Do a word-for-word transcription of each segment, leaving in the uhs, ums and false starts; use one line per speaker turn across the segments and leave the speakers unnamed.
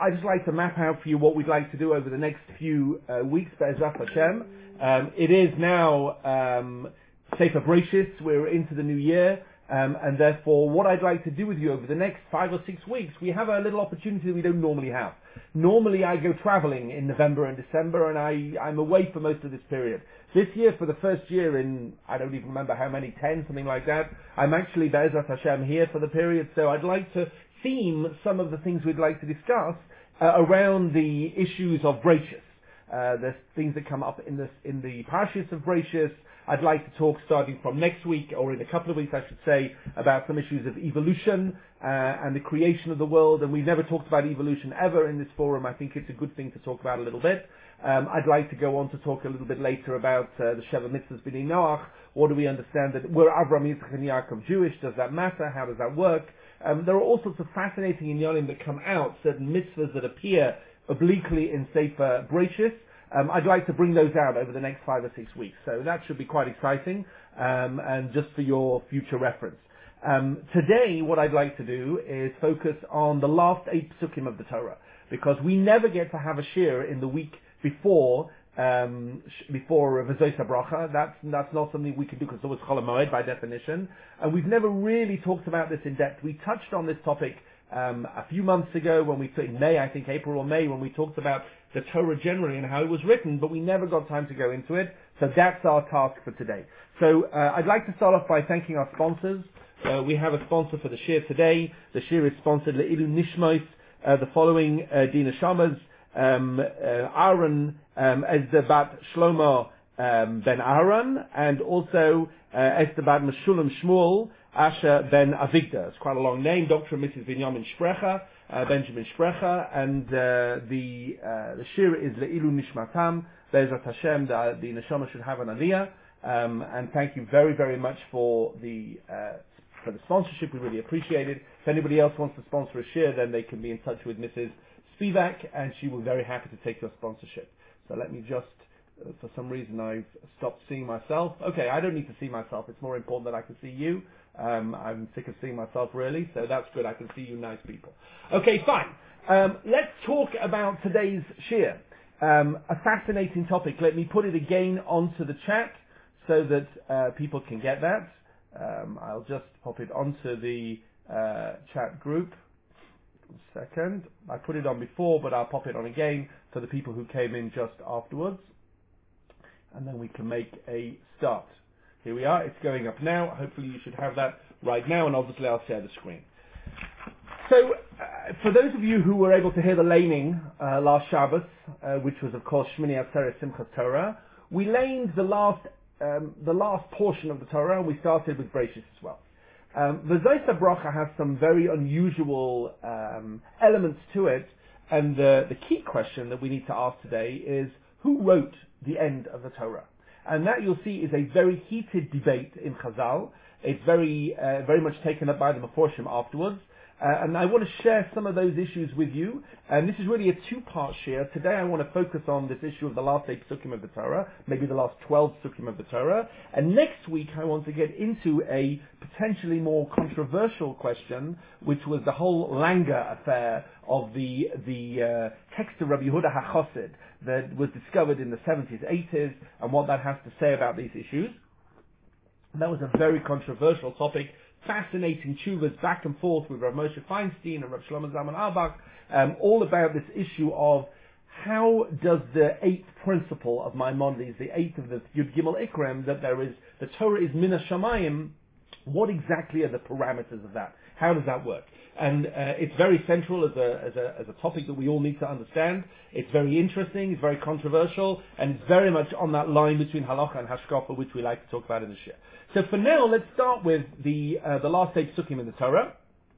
I just like to map out for you what we'd like to do over the next few uh, weeks, Be'ezrat Hashem. Um, it is now um, Sefer Breshis. We're into the new year. Um, and therefore, what I'd like to do with you over the next five or six weeks, we have a little opportunity that we don't normally have. Normally, I go traveling in November and December, and I, I'm away for most of this period. This year, for the first year in, I don't even remember how many, ten, something like that, I'm actually, Be'ezrat Hashem, here for the period, so I'd like to theme some of the things we'd like to discuss uh, around the issues of Breshis. Uh, there's things that come up in, this, in the Parshas of Breshis. I'd like to talk starting from next week, or in a couple of weeks I should say, about some issues of evolution uh, and the creation of the world. And we've never talked about evolution ever in this forum. I think it's a good thing to talk about a little bit. Um, I'd like to go on to talk a little bit later about uh, the Sheva Mitzvahs B'nai Noach. What do we understand that we're Avraham, Yitzchak, and Yaakov Jewish? Does that matter? How does that work? Um, there are all sorts of fascinating inyanim that come out, certain mitzvahs that appear obliquely in Sefer Breshis. Um, I'd like to bring those out over the next five or six weeks. So that should be quite exciting, um, and just for your future reference. Um, today, what I'd like to do is focus on the last eight psukim of the Torah, because we never get to have a shir in the week before um, before V'zos HaBracha. That's that's not something we can do because it was Chol HaMoed by definition, and we've never really talked about this in depth. We touched on this topic um, a few months ago when we in May, I think April or May, when we talked about the Torah generally and how it was written, but we never got time to go into it. So that's our task for today. So uh, I'd like to start off by thanking our sponsors. Uh, we have a sponsor for the shir today. The shir is sponsored Le'ilu Nishmos, uh, the following uh, Dina Shamas, um, uh, Aaron um, Ezdebat Shlomo um, ben Aaron, and also uh, Ezdebat Meshulam Shmuel Asher ben Avigdor. It's quite a long name. Doctor and Missus Binyamin Sprecher. Uh, Benjamin Sprecher, and uh, the uh, the shir is Le'ilu Nishmatam, Be'ezrat Hashem, the, the Neshama should have an aliyah, um, and thank you very, very much for the uh, for the sponsorship. We really appreciate it. If anybody else wants to sponsor a shir, then they can be in touch with Missus Spivak, and she will be very happy to take your sponsorship. So let me just, uh, for some reason I've stopped seeing myself. Okay, I don't need to see myself. It's more important that I can see you. Um, I'm sick of seeing myself, really, so that's good. I can see you nice people. Okay, fine. Um, let's talk about today's shir. Um, a fascinating topic. Let me put it again onto the chat so that uh, people can get that. Um, I'll just pop it onto the uh, chat group. One second. I put it on before, but I'll pop it on again for the people who came in just afterwards. And then we can make a start. Here we are, it's going up now. Hopefully you should have that right now, and obviously I'll share the screen. So, uh, for those of you who were able to hear the laning uh, last Shabbos, uh, which was of course Shmini Atzeres Simchas Torah, we laned the last um, the last portion of the Torah, and we started with Breshis as well. Um, V'zos HaBracha has some very unusual um, elements to it, and the, the key question that we need to ask today is, who wrote the end of the Torah? And that, you'll see, is a very heated debate in Chazal. It's very, uh, very much taken up by the Meforshim afterwards. Uh, and I want to share some of those issues with you. And this is really a two-part share. Today I want to focus on this issue of the last eight psukim of the Torah, maybe the last twelve psukim of the Torah. And next week I want to get into a potentially more controversial question, which was the whole Langer affair of the the uh, text of Rabbi Yehuda HaChassid that was discovered in the seventies, eighties, and what that has to say about these issues. And that was a very controversial topic. Fascinating tshuvas back and forth with Rav Moshe Feinstein and Rav Shlomo Zalman Auerbach, um, all about this issue of how does the eighth principle of Maimonides, the eighth of the Yud Gimel Ikrem, that there is, the Torah is Min HaShamayim, what exactly are the parameters of that? How does that work? And uh, it's very central as a, as a as a topic that we all need to understand. It's very interesting, it's very controversial, and it's very much on that line between halacha and hashkafa, which we like to talk about in the shir. So for now, let's start with the uh, the last eight psukim in the Torah,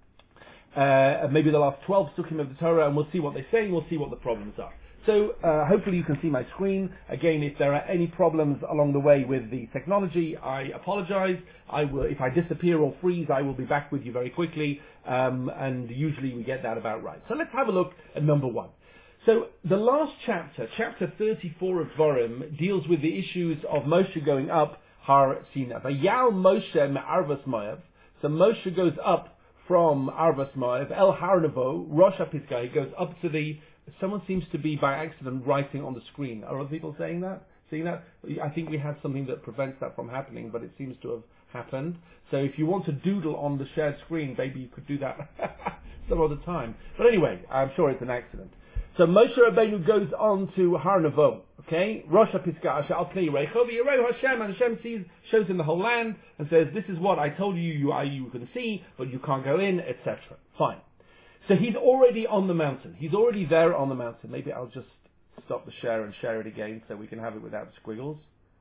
uh, maybe the last twelve psukim of the Torah, and we'll see what they say, and we'll see what the problems are. So uh, hopefully you can see my screen. Again, if there are any problems along the way with the technology, I apologize. I will, if I disappear or freeze, I will be back with you very quickly, um, and usually we get that about right. So let's have a look at number one. So the last chapter, chapter thirty-four of Dvarim, deals with the issues of Moshe going up Har Sinai. Vayal Moshe me'arvas Moav. So Moshe goes up from Arvas Moav, El Har Nevo, Rosh HaPisgah. He goes up to the, someone seems to be by accident writing on the screen. Are other people saying that? Seeing that? I think we have something that prevents that from happening, but it seems to have happened. So if you want to doodle on the shared screen, maybe you could do that some other time. But anyway, I'm sure it's an accident. So Moshe Rabbeinu goes on to Har Nevo, okay? Rosh HaPisgah, Asher Al Pnei Reicho, V'Yireu Hashem, and Hashem sees, shows in the whole land, and says, this is what I told you you, are, you can see, but you can't go in, et cetera. Fine. So he's already on the mountain. He's already there on the mountain. Maybe I'll just stop the share and share it again so we can have it without the squiggles.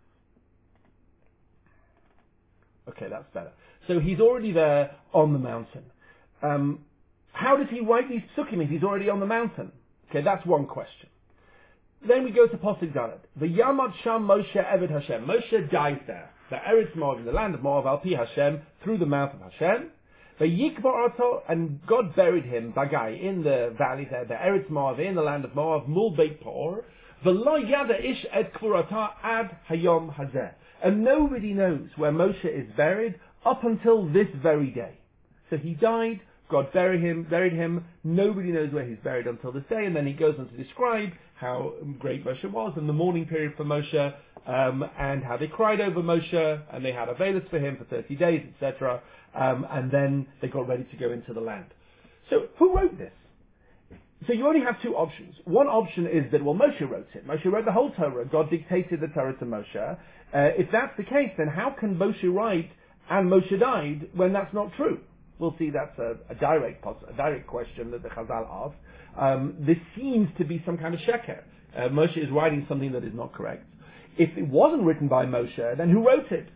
Okay, that's better. So he's already there on the mountain. Um, how does he write these psukim if he's already on the mountain? Okay, that's one question. Then we go to Pasuk Dalet. The Yamad Sham Moshe Eved Hashem. Moshe dies there. The Eretz Moav, in the land of Moav, Al Pi Hashem, through the mouth of Hashem. The Yikbar Ato, and God buried him, Bagai, in the valley there, the Eretz Moav, in the land of Moav, Mul Beit Por. V'lo yada ish et kfurata ad hayom hazeh. And nobody knows where Moshe is buried up until this very day. So he died, God buried him, buried him, nobody knows where he's buried until this day, and then he goes on to describe how great Moshe was and the mourning period for Moshe, um, and how they cried over Moshe, and they had Avelis for him for thirty days, et cetera, um, and then they got ready to go into the land. So, who wrote this? So you only have two options. One option is that, well, Moshe wrote it. Moshe wrote the whole Torah. God dictated the Torah to Moshe. Uh, if that's the case, then how can Moshe write, and Moshe died, when that's not true? We'll see that's a, a direct a direct question that the Chazal asks. Um, this seems to be some kind of sheker. Uh, Moshe is writing something that is not correct. If it wasn't written by Moshe, then who wrote it?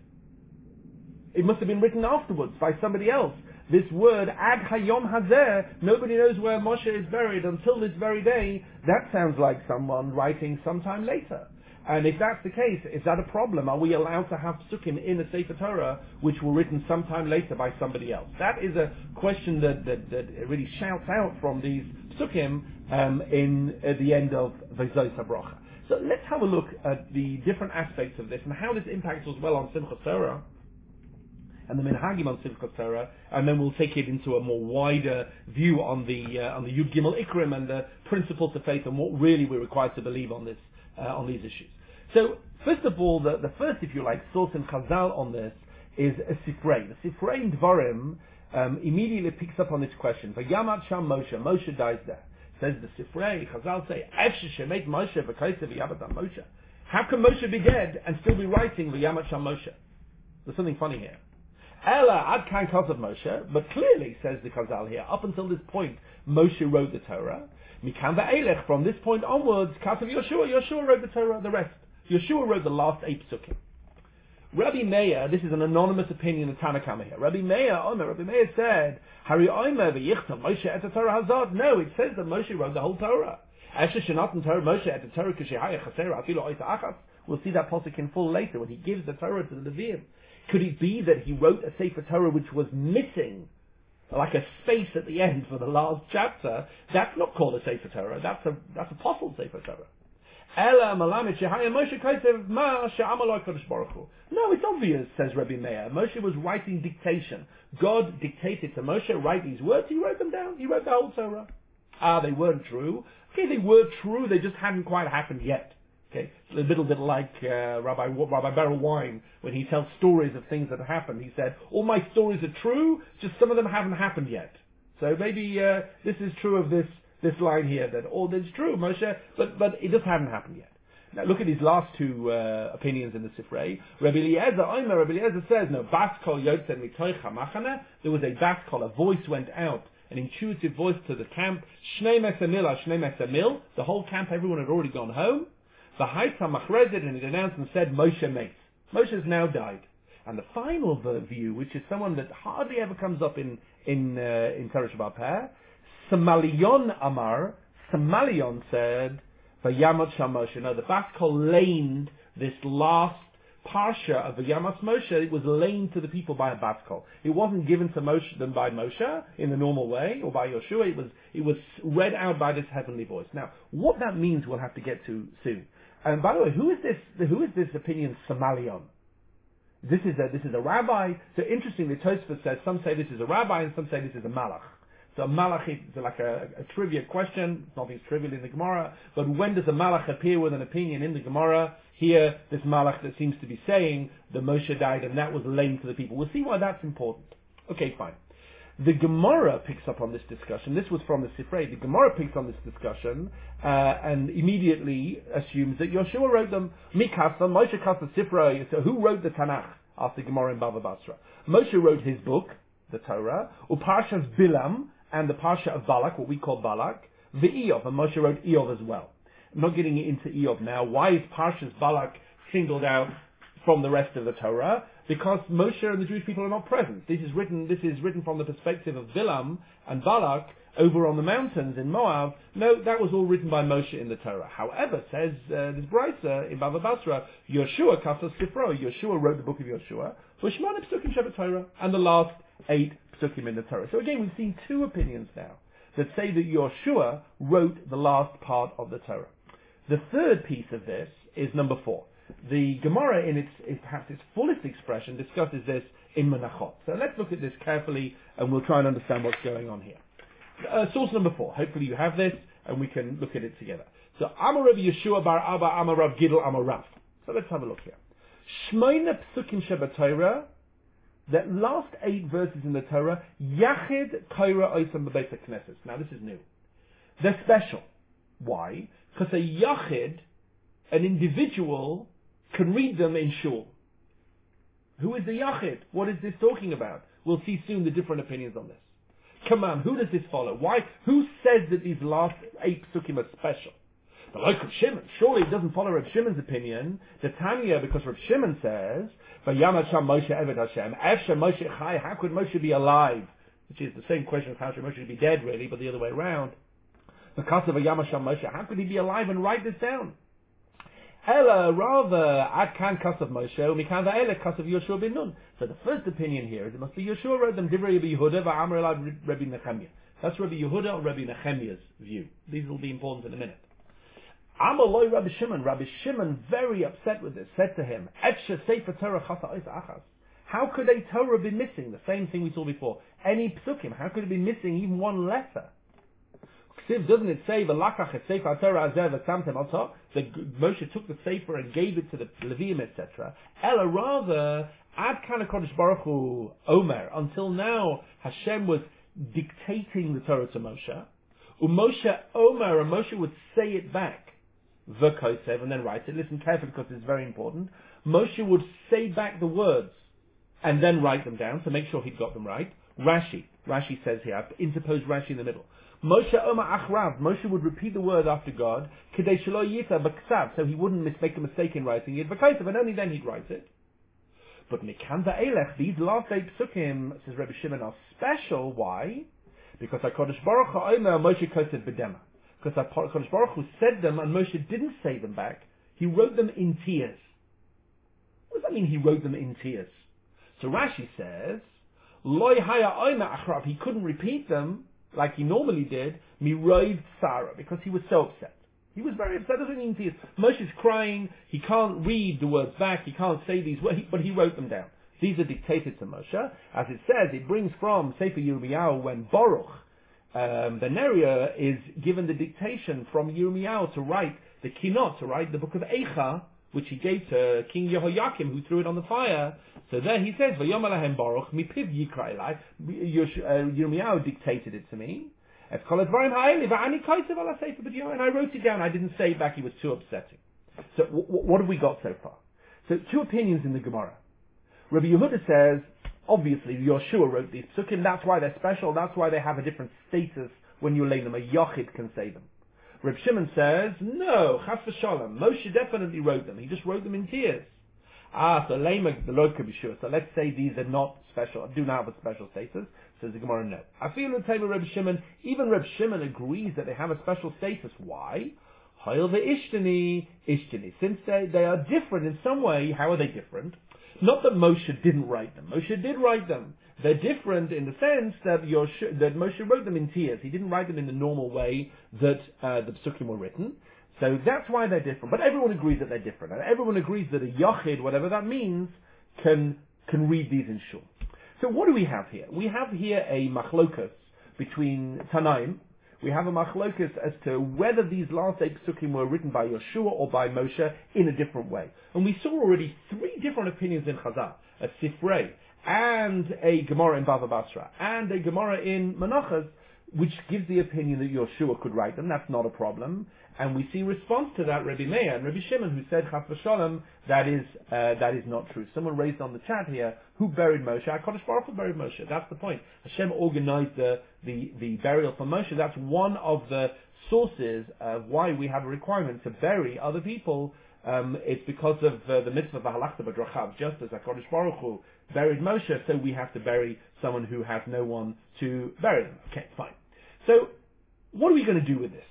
It must have been written afterwards by somebody else. This word, Ad Hayom Hazeh, nobody knows where Moshe is buried until this very day. That sounds like someone writing sometime later. And if that's the case, is that a problem? Are we allowed to have psukim in the Sefer Torah which were written sometime later by somebody else? That is a question that, that, that really shouts out from these psukim um, in at the end of V'zos HaBrocha. So let's have a look at the different aspects of this and how this impacts as well on Simchas Torah and the Minhagim on Simchas Torah, and then we'll take it into a more wider view on the uh, on the Yud Gimel Ikrim and the principles of faith and what really we're required to believe on this. Uh, on these issues. So, first of all, the, the first, if you like, source in Chazal on this is a Sifrei. The Sifrei in Dvarim um, immediately picks up on this question. V'yamad Sham Moshe, Moshe dies there. Says the Sifrei, Chazal say, Efshe shemet Moshe v'kaisa v'yamad Moshe. How can Moshe be dead and still be writing V'yamad Sham Moshe? There's something funny here. Ela ad kain of Moshe, but clearly, says the Chazal here, up until this point, Moshe wrote the Torah. Mikan va'elech, from this point onwards, Katav Yeshua, Yeshua wrote the Torah, the rest. Yeshua wrote the last eight psukim. Rabbi Meir, this is an anonymous opinion of Tanna Kamma here. Rabbi Meir, Omer, Rabbi Meir said, Hari Omer v'yichtav Moshe et Torah hazad. No, it says that Moshe wrote the whole Torah. Eshe shenatan Torah Moshe et Torah k'shehaya chasera afilo oisa achas. We'll see that pasuk in full later when he gives the Torah to the Leviim. Could it be that he wrote a Sefer Torah which was missing like a space at the end for the last chapter? That's not called a Sefer Torah. That's a that's apostle Sefer Torah. No, it's obvious, says Rabbi Meir. Moshe was writing dictation. God dictated to Moshe, write these words. He wrote them down. He wrote the whole Torah. Ah, they weren't true. Okay, they were true. They just hadn't quite happened yet. Okay, it's a little bit like uh, Rabbi Rabbi Beryl Wine when he tells stories of things that have happened. He said, all my stories are true, just some of them haven't happened yet. So maybe uh, this is true of this this line here, that all oh, that's true, Moshe, but but it just hadn't happened yet. Now look at these last two uh, opinions in the Sifrei. Rabbi Eliezer, Omer, Rabbi Eliezer says, no, bas kol yotzen mitoich hamachane. There was a bas kol, a voice went out, an intuitive voice to the camp. Shnei mesamil, shnei mesamil. The whole camp, everyone had already gone home. The Haitza Machrezed, and it announced and said, Moshe mates. Moshe has now died. And the final view, which is someone that hardly ever comes up in in uh, in Torah Shabbat Peh, Samalion Amar, Samalion said, Vayamot Sham Moshe. Now the Bas Kol laned this last parsha of Vayamas Moshe. It was laned to the people by a Bas Kol. It wasn't given to Moshe them by Moshe in the normal way or by Yoshua. It was it was read out by this heavenly voice. Now, what that means, we'll have to get to soon. And by the way, who is this? Who is this opinion Samalion? This is a this is a rabbi. So interestingly, Tosfos says some say this is a rabbi and some say this is a malach. So a malach is like a, a trivia question. Nothing's trivial in the Gemara. But when does a malach appear with an opinion in the Gemara? Here, this malach that seems to be saying that Moshe died and that was lame to the people. We'll see why that's important. Okay, fine. The Gemara picks up on this discussion. This was from the Sifrei. The Gemara picks on this discussion uh, and immediately assumes that Yeshua wrote them. Mikasa, Moshe Kasa Sifrei. So who wrote the Tanakh after Gemara in Bava Basra? Moshe wrote his book, the Torah, Uparshas Bilam, and the Parsha of Balak, what we call Balak, the Eov, and Moshe wrote Eov as well. I'm not getting into Eov now. Why is Parshas Balak singled out from the rest of the Torah? Because Moshe and the Jewish people are not present. This is written. This is written from the perspective of Bilam and Balak over on the mountains in Moab. No, that was all written by Moshe in the Torah. However, says uh, this Brisa in Bava Basra, Yeshua Kasas Sifro. Yeshua wrote the book of Yeshua. V'shmona psukim Shabbat Torah, and the last eight psukim in the Torah. So again, we've seen two opinions now that say that Yeshua wrote the last part of the Torah. The third piece of this is number four. The Gemara, in its, its perhaps its fullest expression, discusses this in Menachot. So let's look at this carefully, and we'll try and understand what's going on here. Uh, source number four. Hopefully you have this, and we can look at it together. So Amar Rav Yeshua bar Abba Amar Rav Gidl Amar Rav. So let's have a look here. Shmoina psukim Shabbat Torah. That last eight verses in the Torah, Yachid Kaira Oisam B'Beis HaKnesses. Now this is new. They're special. Why? Because a Yachid, an individual, can read them in shul. Who is the Yachid? What is this talking about? We'll see soon the different opinions on this. Come on, who does this follow? Why? Who says that these last eight psukim are special? The like Rav Shimon. Surely it doesn't follow Rav Shimon's opinion. The Tanya, because Rav Shimon says, "Vayam Hashem Moshe Eved Hashem." Efshe Moshe Chai. How could Moshe be alive? Which is the same question as how should Moshe be dead, really, but the other way around. Because of Vayam Hashem Moshe, how could he be alive and write this down? Ella rather Ad Kan Kasav Moshe Umikan Va'ele Kasav Yoshua bin Nun. So the first opinion here is it must be Yoshua wrote them Divrei Rabbi Yehuda Va'amar Elad Rabbi Nechemiah. That's Rabbi Yehuda or Rabbi Nechemiah's view. These will be important in a minute. Amaloi Rabbi Shimon. Rabbi Shimon, very upset with this, said to him, Etshe Sefer Torah Chasa Ois Achas. How could a Torah be missing? The same thing we saw before. Any psukim, how could it be missing even one letter? Ksiv, doesn't it say, V'lakach et Sefer Torah Azeh v'samtem al top? That Moshe took the Sefer and gave it to the Leviim, et cetera. Ella rather, Ad Kana Kodesh Baruch Hu Omer. Until now, Hashem was dictating the Torah to Moshe. Umoshe Omer, and Moshe would say it back. V'kosev, and then write it. Listen carefully because it's very important. Moshe would say back the words and then write them down to make sure he'd got them right. Rashi, Rashi says here, I've interposed Rashi in the middle. Moshe Omer Achrav, Moshe would repeat the word after God, Kedei Shelo Yita B'Ksav, so he wouldn't make a mistake in writing it. V'kosev, and only then he'd write it. But Mikan Va'elech, these last eight psukim, says Rabbi Shimon, are special. Why? Because HaKadosh Baruch Hu Omer Moshe Kosev B'Dema. Because HaKadosh Baruch Hu said them and Moshe didn't say them back. He wrote them in tears. What does that mean, he wrote them in tears? So Rashi says, Loi haya oima achrab. He couldn't repeat them like he normally did, miroiv Sarah, because he was so upset. He was very upset. Doesn't mean tears. Moshe's crying. He can't read the words back. He can't say these words, but he wrote them down. These are dictated to Moshe. As it says, it brings from Sefer Yirmiyahu when Baruch, Um, the Neria is given the dictation from Yirmiyahu to write the Kinot, to write the book of Eicha, which he gave to King Yehoiakim, who threw it on the fire. So there he says, "Vayom alahem Baruch mipiv yikra elai." Yirmiyahu dictated it to me. And I wrote it down. I didn't say it back. He was too upsetting. So w- w- what have we got so far? So two opinions in the Gemara. Rabbi Yehuda says, obviously, Yoshua wrote these psukim, that's why they're special, that's why they have a different status when you lay them. A Yochid can say them. Reb Shimon says, no, Chas v'shalom, Moshe definitely wrote them, he just wrote them in tears. Ah, so Lema, the Lord could be sure. So let's say these are not special, do not have a special status. Says the Gemara, no. I feel the table Reb Shimon, even Reb Shimon agrees that they have a special status. Why? Hoil the Ishtani, Ishtani. Since they, they are different in some way, how are they different? Not that Moshe didn't write them. Moshe did write them. They're different in the sense that, Yosh- that Moshe wrote them in tears. He didn't write them in the normal way that uh, the Psukim were written. So that's why they're different. But everyone agrees that they're different. And everyone agrees that a Yachid, whatever that means, can can read these in shul. So what do we have here? We have here a machlokas between Tanaim. We have a machlokas as to whether these last eight psukim were written by Yeshua or by Moshe in a different way. And we saw already three different opinions in Chazal, a Sifrei, and a Gemara in Bava Basra, and a Gemara in Menachos, which gives the opinion that Yeshua could write them. That's not a problem. And we see response to that Rabbi Meir and Rabbi Shimon, who said, Chas v'shalom, that is, uh, that is not true. Someone raised on the chat here, who buried Moshe? HaKadosh Baruch Hu buried Moshe. That's the point. Hashem organized the, the, the burial for Moshe. That's one of the sources of why we have a requirement to bury other people. Um, it's because of uh, the mitzvah of Halachta B'drachav. Just as HaKadosh Baruch Hu buried Moshe, so we have to bury someone who has no one to bury them. Okay, fine. So, what are we going to do with this?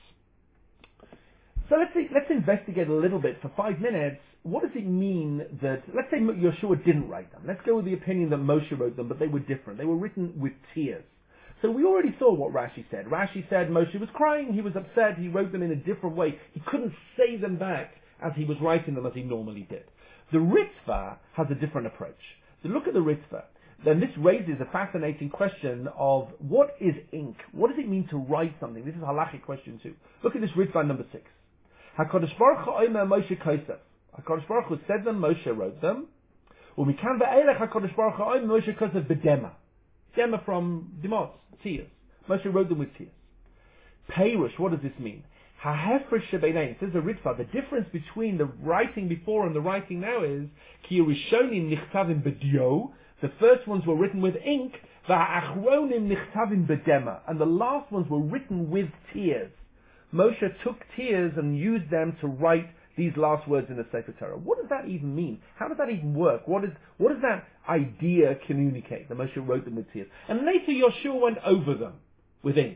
So let's see, let's investigate a little bit for five minutes. What does it mean that, let's say Yeshua didn't write them. Let's go with the opinion that Moshe wrote them, but they were different. They were written with tears. So we already saw what Rashi said. Rashi said Moshe was crying, he was upset, he wrote them in a different way. He couldn't say them back as he was writing them as he normally did. The Ritva has a different approach. So look at the Ritva. Then this raises a fascinating question of what is ink? What does it mean to write something? This is a halachic question too. Look at this Ritva number six. HaKadosh Baruch Hu Omer Moshe Kosef. HaKadosh Baruch Hu said them, Moshe wrote them. Umikan ve'elech HaKadosh Baruch Hu Omer Moshe Kosef b'dema. Dema from Demos, tears. Moshe wrote them with tears. Peirush, what does this mean? Ha'hefresh shebeinaim. Says the Ritva, the difference between the writing before and the writing now is ki rishonim nichtavim b'dio. The first ones were written with ink. Va'achronim nichtavim b'dema. And the last ones were written with tears. Moshe took tears and used them to write these last words in the Sefer Torah. What does that even mean? How does that even work? What is what does that idea communicate? That Moshe wrote them with tears. And later Yeshua went over them with ink.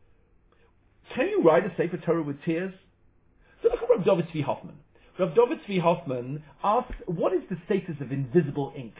Can you write a Sefer Torah with tears? So look at Rav David Tzvi Hoffman. Rav David Tzvi Hoffman asks, what is the status of invisible ink?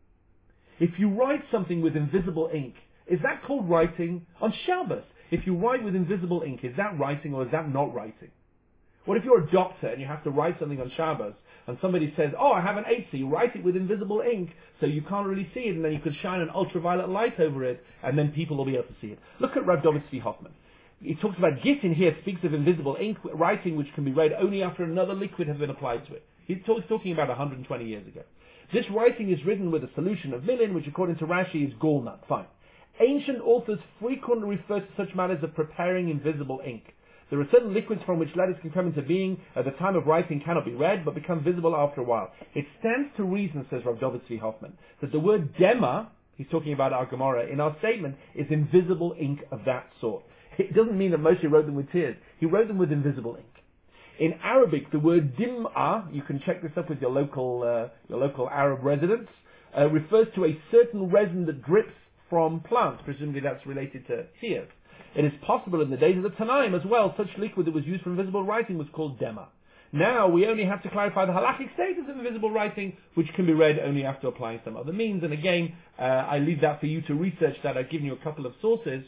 If you write something with invisible ink, is that called writing? On Shabbos, if you write with invisible ink, is that writing or is that not writing? What if you're a doctor and you have to write something on Shabbos and somebody says, oh, I have an eight, so you write it with invisible ink so you can't really see it, and then you could shine an ultraviolet light over it and then people will be able to see it. Look at Rav David Tzvi Hoffman. He talks about Gittin here, speaks of invisible ink writing which can be read only after another liquid has been applied to it. He's talking about one hundred twenty years ago. This writing is written with a solution of milin, which according to Rashi is gallnut. Fine. Ancient authors frequently refer to such matters of preparing invisible ink. There are certain liquids from which letters can come into being at the time of writing cannot be read, but become visible after a while. It stands to reason, says Rav David Tzvi Hoffman, that the word dema, he's talking about our Gemara, in our statement, is invisible ink of that sort. It doesn't mean that Moshe wrote them with tears. He wrote them with invisible ink. In Arabic, the word dim'ah, you can check this up with your local, uh, your local Arab residents, uh, refers to a certain resin that drips from plants. Presumably that's related to tears. It is possible in the days of the Tanaim as well, such liquid that was used for invisible writing was called dema. Now we only have to clarify the halachic status of invisible writing, which can be read only after applying some other means. And again, uh, I leave that for you to research that. I've given you a couple of sources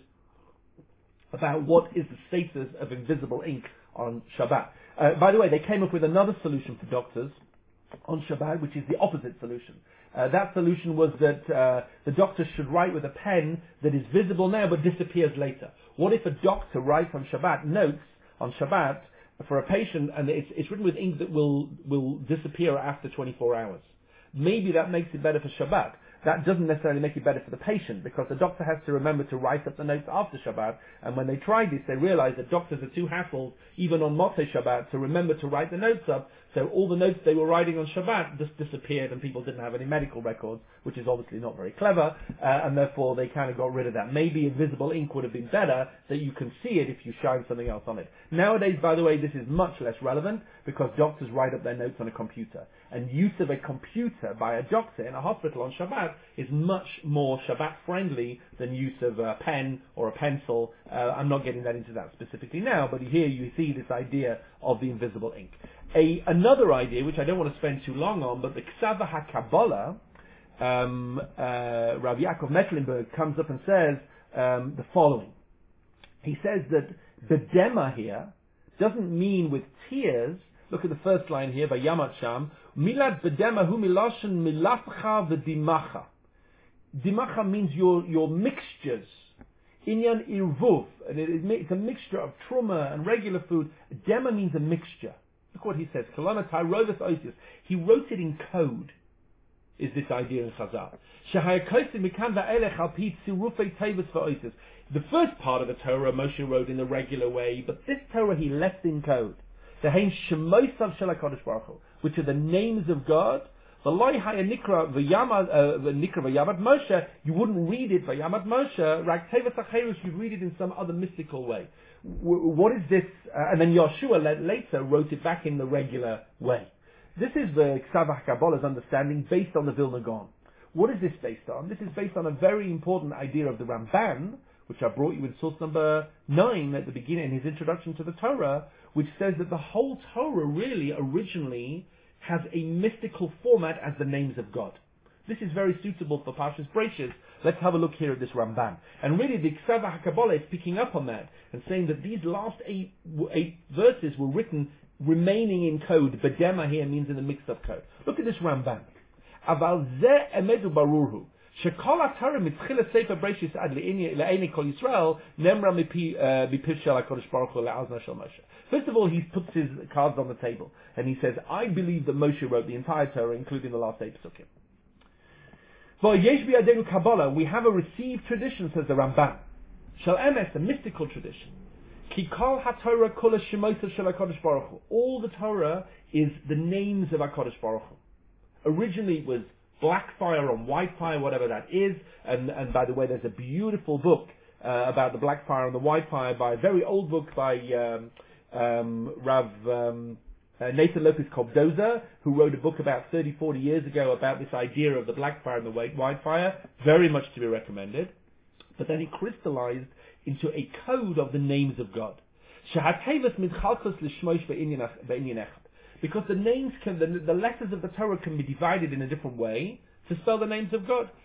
about what is the status of invisible ink on Shabbat. Uh, by the way, they came up with another solution for doctors on Shabbat, which is the opposite solution. Uh, that solution was that uh, the doctor should write with a pen that is visible now but disappears later. What if a doctor writes on Shabbat notes on Shabbat for a patient and it's, it's written with ink that will will disappear after twenty-four hours? Maybe that makes it better for Shabbat. That doesn't necessarily make it better for the patient because the doctor has to remember to write up the notes after Shabbat. And when they tried this, they realized that doctors are too hassled, even on Motzei Shabbat, to remember to write the notes up. So all the notes they were writing on Shabbat just disappeared and people didn't have any medical records, which is obviously not very clever. Uh, and therefore they kind of got rid of that. Maybe invisible ink would have been better, that you can see it if you shine something else on it. Nowadays, by the way, this is much less relevant because doctors write up their notes on a computer. And use of a computer by a doctor in a hospital on Shabbat is much more Shabbat friendly than use of a pen or a pencil. Uh, I'm not getting that into that specifically now, but here you see this idea of the invisible ink. A, another idea, which I don't want to spend too long on, but the Ksava HaKabbalah, um, uh, Rabbi Yaakov Mecklenburg comes up and says um, the following. He says that the dema here doesn't mean with tears, Look at the first line here by Yamat Sham. Milad bedema hu miloshen milafcha v'dimacha. Dimacha means your, your mixtures. Inyan irvuv. And it is, it's a mixture of truma and regular food. Dema means a mixture. Look what he says. Kalana Tyrovis Oisius. He wrote it in code. Is this idea in Chazal? The first part of the Torah Moshe wrote in the regular way, but this Torah he left in code. Which are the names of God. You wouldn't read it Vayamad Moshe, you'd read it in some other mystical way. What is this? Uh, and then Yeshua later wrote it back in the regular way. This is the Ksav HaKabbalah's understanding based on the Vilna Gaon. What is this based on? This is based on a very important idea of the Ramban, which I brought you in source number nine at the beginning, in his introduction to the Torah, which says that the whole Torah really originally has a mystical format as the names of God. This is very suitable for Parshas Bereishis. Let's have a look here at this Ramban. And really the Ksav HaKabbalah is picking up on that and saying that these last eight, eight verses were written remaining in code. Bedema here means in the mixed-up code. Look at this Ramban. Aval ze emedu barurhu. Shekol HaTorah mitchila sefer Bereishis ad le'eni kol Yisrael nemra mipi mipiv shel HaKadosh Baruch Hu le'azna shel Moshe. First of all, he puts his cards on the table and he says, I believe that Moshe wrote the entire Torah, including the last eight psukim. Kabbalah, we have a received tradition, says the Ramban. Shel Emes, a mystical tradition. Ki kol haTorah kol hashemot shel HaKadosh Baruch Hu. All the Torah is the names of HaKadosh Baruch Hu. Originally it was black fire on white fire, whatever that is. And, and by the way, there's a beautiful book uh, about the black fire and the white fire by a very old book by um, um, Rav... Um, Uh, Nathan Lopez Cobdoza, who wrote a book about thirty, forty years ago about this idea of the black fire and the white, white fire, very much to be recommended. But then it crystallized into a code of the names of God. Because the names can, the, the letters of the Torah can be divided in a different way to spell the names of God.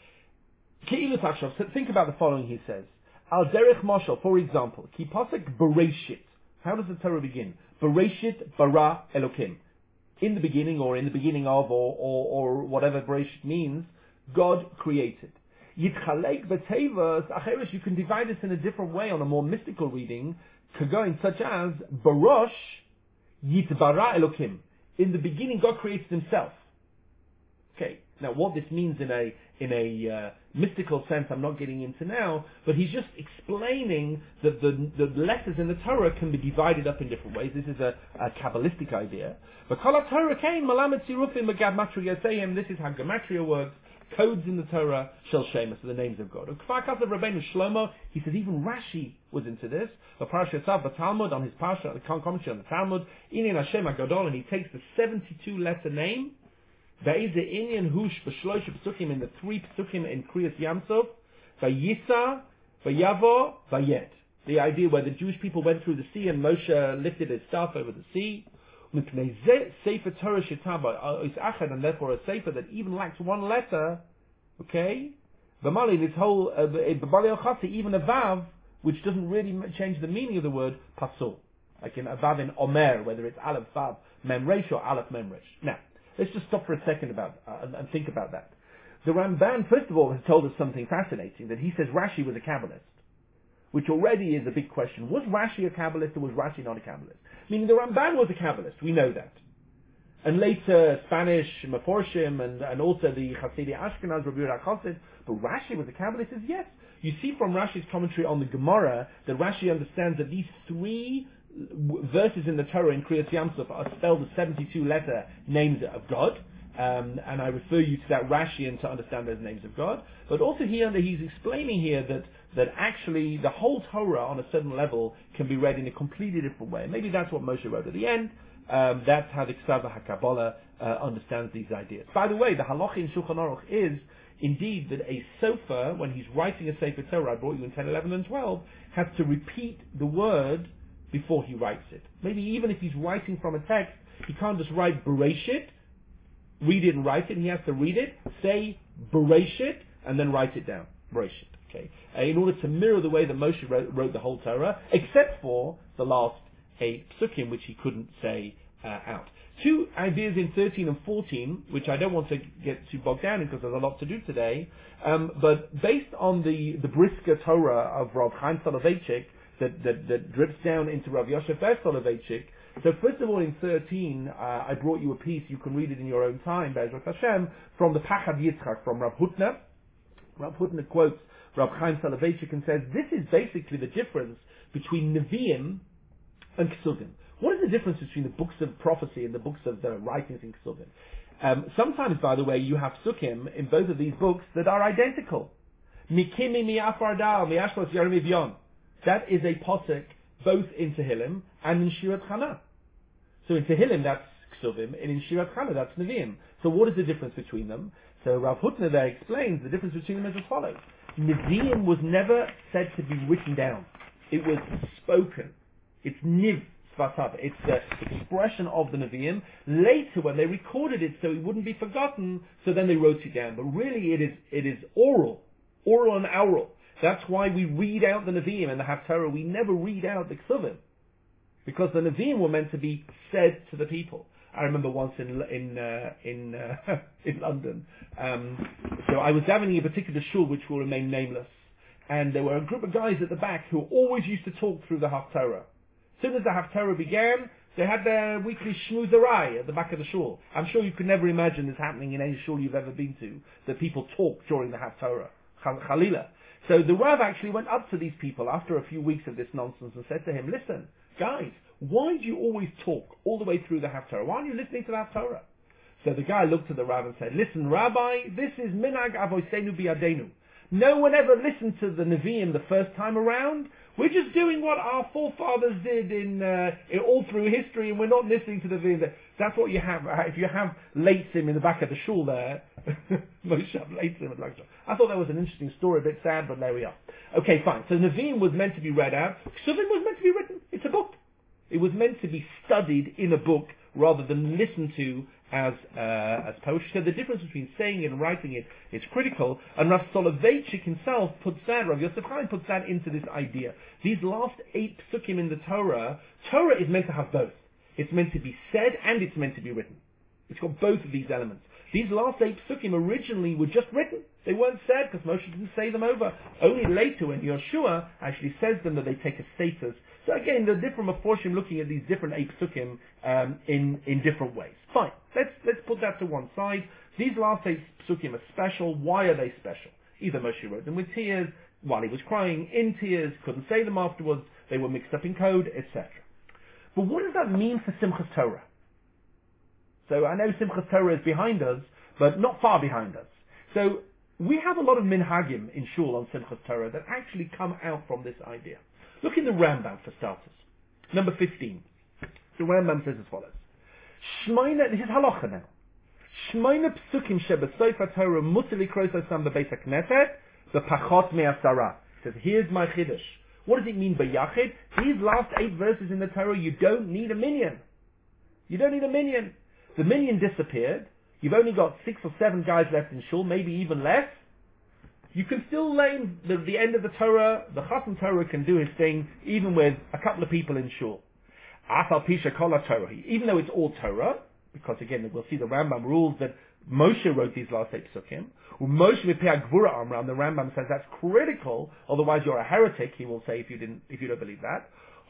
So think about the following, he says. Al derech mashal, for example, ki pasuk Bereishit. How does the Torah begin? Bereshit bara Elokim. In the beginning, or in the beginning of, or, or, or whatever Bereshit means, God created. Yitchalek b'tevas acheres, you can divide this in a different way on a more mystical reading, kagoin, such as Barosh Yitbara Elokim. In the beginning, God created himself. Okay, now what this means in a in a uh, mystical sense, I'm not getting into now, but he's just explaining that the, the letters in the Torah can be divided up in different ways. This is a, a Kabbalistic idea. But Kol HaTorah came, Malamed Sirufim, Gematria Yoseyim, this is how Gematria works, codes in the Torah, Shel Shemus, the names of God. Kfar Kasav Rabbeinu Shlomo, he says even Rashi was into this, the Parashat Tzav, the Talmud, on his Parashat, the commentary on the Talmud, Inyan Hashem HaGadol, and he takes the seventy-two letter name, in the three psukim in Kriyas Yamsov, Vayisa, Vayavo, Vayet. The idea where the Jewish people went through the sea and Moshe lifted his staff over the sea. Sefer Torah Shetaba is Achad, and therefore a sefer that even lacks one letter. Okay, B'mali, this whole B'mali Ochasi, even a vav, which doesn't really change the meaning of the word pasul, like in a vav in Omer, whether it's Aleph Vav Memresh or Aleph Memresh. Now, let's just stop for a second about uh, and, and think about that. The Ramban, first of all, has told us something fascinating, that he says Rashi was a Kabbalist, which already is a big question. Was Rashi a Kabbalist or was Rashi not a Kabbalist? Meaning the Ramban was a Kabbalist, we know that. And later, Spanish, Meforshim, and, and also the Hasidic Ashkenaz, Rabbi Yehuda HaChassid, but Rashi was a Kabbalist, says yes. You see from Rashi's commentary on the Gemara that Rashi understands that these three verses in the Torah in Kriyas Yamsuf are spelled as seventy-two letter names of God, um, and I refer you to that Rashi and to understand those names of God. But also here, he's explaining here that that actually the whole Torah on a certain level can be read in a completely different way. Maybe that's what Moshe wrote at the end. Um, that's how the Ksav HaKabbalah uh, understands these ideas. By the way, the halacha in Shulchan Aruch is indeed that a sofer, when he's writing a Sefer Torah, I brought you in ten, eleven, and twelve, has to repeat the word before he writes it. Maybe even if he's writing from a text, he can't just write Bereshit, read it and write it. He has to read it, say Bereshit, and then write it down. Bereshit. Okay. Uh, in order to mirror the way that Moshe wrote, wrote the whole Torah, except for the last eight psukim, which he couldn't say uh, out. Two ideas in thirteen and fourteen, which I don't want to get too bogged down in because there's a lot to do today, um, but based on the, the Brisker Torah of Rav Chaim Soloveitchik that, that, that drips down into Rav Yosef Ber Soloveitchik. So first of all, in thirteen, uh, I brought you a piece, you can read it in your own time, Be'ezrat Hashem, from the Pachad Yitzchak, from Rav Hutner. Rav Hutner quotes Rav Chaim Soloveitchik and says, this is basically the difference between Nevi'im and Ksuvim. What is the difference between the books of prophecy and the books of the writings in Ksuvim? Um, sometimes, by the way, you have Sukkim in both of these books that are identical. Mikimi mi'afardal mi'ashlos Yerem Ivyon. That is a posuk both in Tehillim and in Shirat Chana. So in Tehillim that's Ksuvim, and in Shirat Chana that's Nevi'im. So what is the difference between them? So Rav Hutner there explains the difference between them as follows. Nevi'im was never said to be written down. It was spoken. It's Niv. It's the expression of the Nevi'im. Later, when they recorded it so it wouldn't be forgotten, so then they wrote it down. But really, it is it is oral, oral and oral. That's why we read out the Nevi'im and the Haftarah. We never read out the Ksuvim, because the Nevi'im were meant to be said to the people. I remember once in in uh, in uh, in London. Um, so I was having a particular shul which will remain nameless, and there were a group of guys at the back who always used to talk through the Haftarah. As soon as the Haftarah began, they had their weekly shmoozerai at the back of the shul. I'm sure you could never imagine this happening in any shul you've ever been to, that people talk during the Haftarah. Chalila. So the Rav actually went up to these people after a few weeks of this nonsense and said to him, listen, guys, why do you always talk all the way through the Haftarah? Why aren't you listening to the Haftarah? So the guy looked at the Rav and said, listen, Rabbi, this is minag avoseinu biadenu. No one ever listened to the Nevi'im the first time around. We're just doing what our forefathers did in, uh, in all through history, and we're not listening to the Nevi'im. That's what you have. If you have Leitzim in the back of the shul there, Moshe Leitzim at the back of the shul. I thought that was an interesting story, a bit sad, but there we are. Okay, fine. So Nevi'im was meant to be read out. Ksuvim was meant to be written. It's a book. It was meant to be studied in a book rather than listened to as uh, as poetry. So the difference between saying it and writing it is critical, and Rav Soloveitchik himself puts that, Rav Yosef Chaim puts that into this idea. These last eight psukim in the Torah, Torah is meant to have both. It's meant to be said and it's meant to be written. It's got both of these elements. These last eight psukim originally were just written. They weren't said because Moshe didn't say them over. Only later when Yeshua actually says them that they take a status. So again, there are different Meforshim looking at these different eight psukim um, in, in different ways. Fine. Let's, let's put that to one side. These last eight psukim are special. Why are they special? Either Moshe wrote them with tears, while he was crying, in tears, couldn't say them afterwards, they were mixed up in code, et cetera. But what does that mean for Simchas Torah? So I know Simchas Torah is behind us, but not far behind us. So we have a lot of minhagim in shul on Simchas Torah that actually come out from this idea. Look in the Rambam for starters. Number fifteen. The Rambam says as follows. Shmeina, this is halacha now. Shmeina psukim shebesoif Torah mutali kroisosam bebeis hakneset bepachot me'asara. He says, here's my chiddush. What does it mean by yachid? These last eight verses in the Torah, you don't need a minyan. You don't need a minyan. The minyan disappeared. You've only got six or seven guys left in shul, maybe even less. You can still lay the, the end of the Torah. The Chasam Torah can do his thing, even with a couple of people in shul. Afal pisha kol Torah. Even though it's all Torah, because again we'll see the Rambam rules that Moshe wrote these last eight psukim. Moshe mipei gvura amram. The Rambam says that's critical. Otherwise, you're a heretic. He will say if you didn't, if you don't believe that.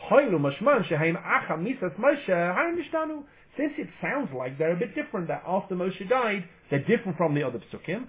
Since it sounds like they're a bit different, that after Moshe died, they're different from the other psukim.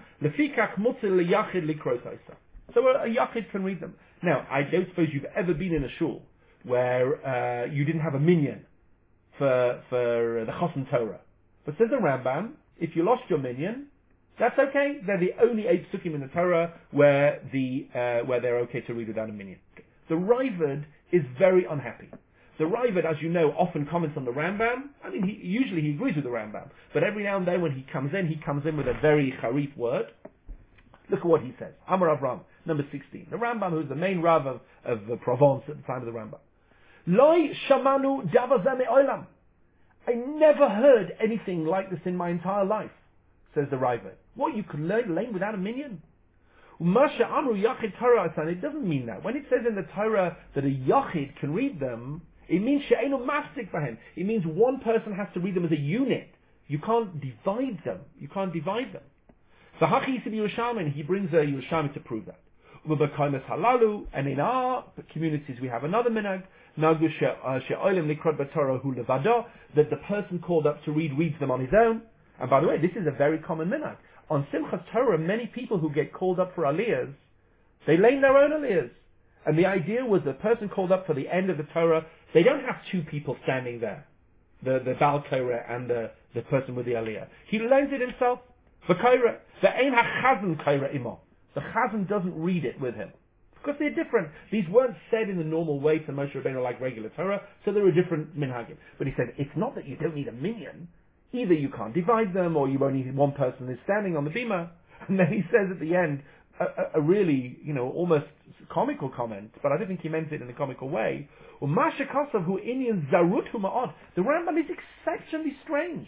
So a, a yachid can read them. Now, I don't suppose you've ever been in a shul where uh, you didn't have a minyan for for the Chosn Torah. But says the Rambam, if you lost your minyan, that's okay. They're the only eight psukim in the Torah where the uh, where they're okay to read without a minyan. Okay. The Raavad is very unhappy. The Raavad, as you know, often comments on the Rambam. I mean, he, usually he agrees with the Rambam, but every now and then when he comes in, he comes in with a very charif word. Look at what he says. Amar Avram, number sixteen. The Rambam, who's the main Rav of, of uh, Provence at the time of the Rambam. Loi shamanu davazeh me'olam. I never heard anything like this in my entire life, says the Raavad. What, you could learn lane without a minyan? Umasha amru yachid Torah. It doesn't mean that. When it says in the Torah that a yachid can read them, It means she'enu mafsik for him. It means one person has to read them as a unit. You can't divide them. You can't divide them. The Hachis of Yerushalmi, he brings a Yerushalmi to prove that. Halalu, and in our communities we have another minhag, Nagu she'olim likrot b'Torah hu levado, that the person called up to read reads them on his own. And by the way, this is a very common minhag. On Simchas Torah, many people who get called up for aliyahs, they lay their own aliyahs. And the idea was the person called up for the end of the Torah, they don't have two people standing there, the the Baal Korah and the, the person with the aliyah. He learns it himself. The Korah, the ein hachazan Korah imo. The chazan doesn't read it with him. Because they're different. These weren't said in the normal way to Moshe Rabbeinu like regular Torah, so there were different minhagim. But he said, it's not that you don't need a minyan. Either you can't divide them, or you only need one person is standing on the bima. And then he says at the end, a, a, a really, you know, almost comical comment, but I don't think he meant it in a comical way. The Rambam is exceptionally strange.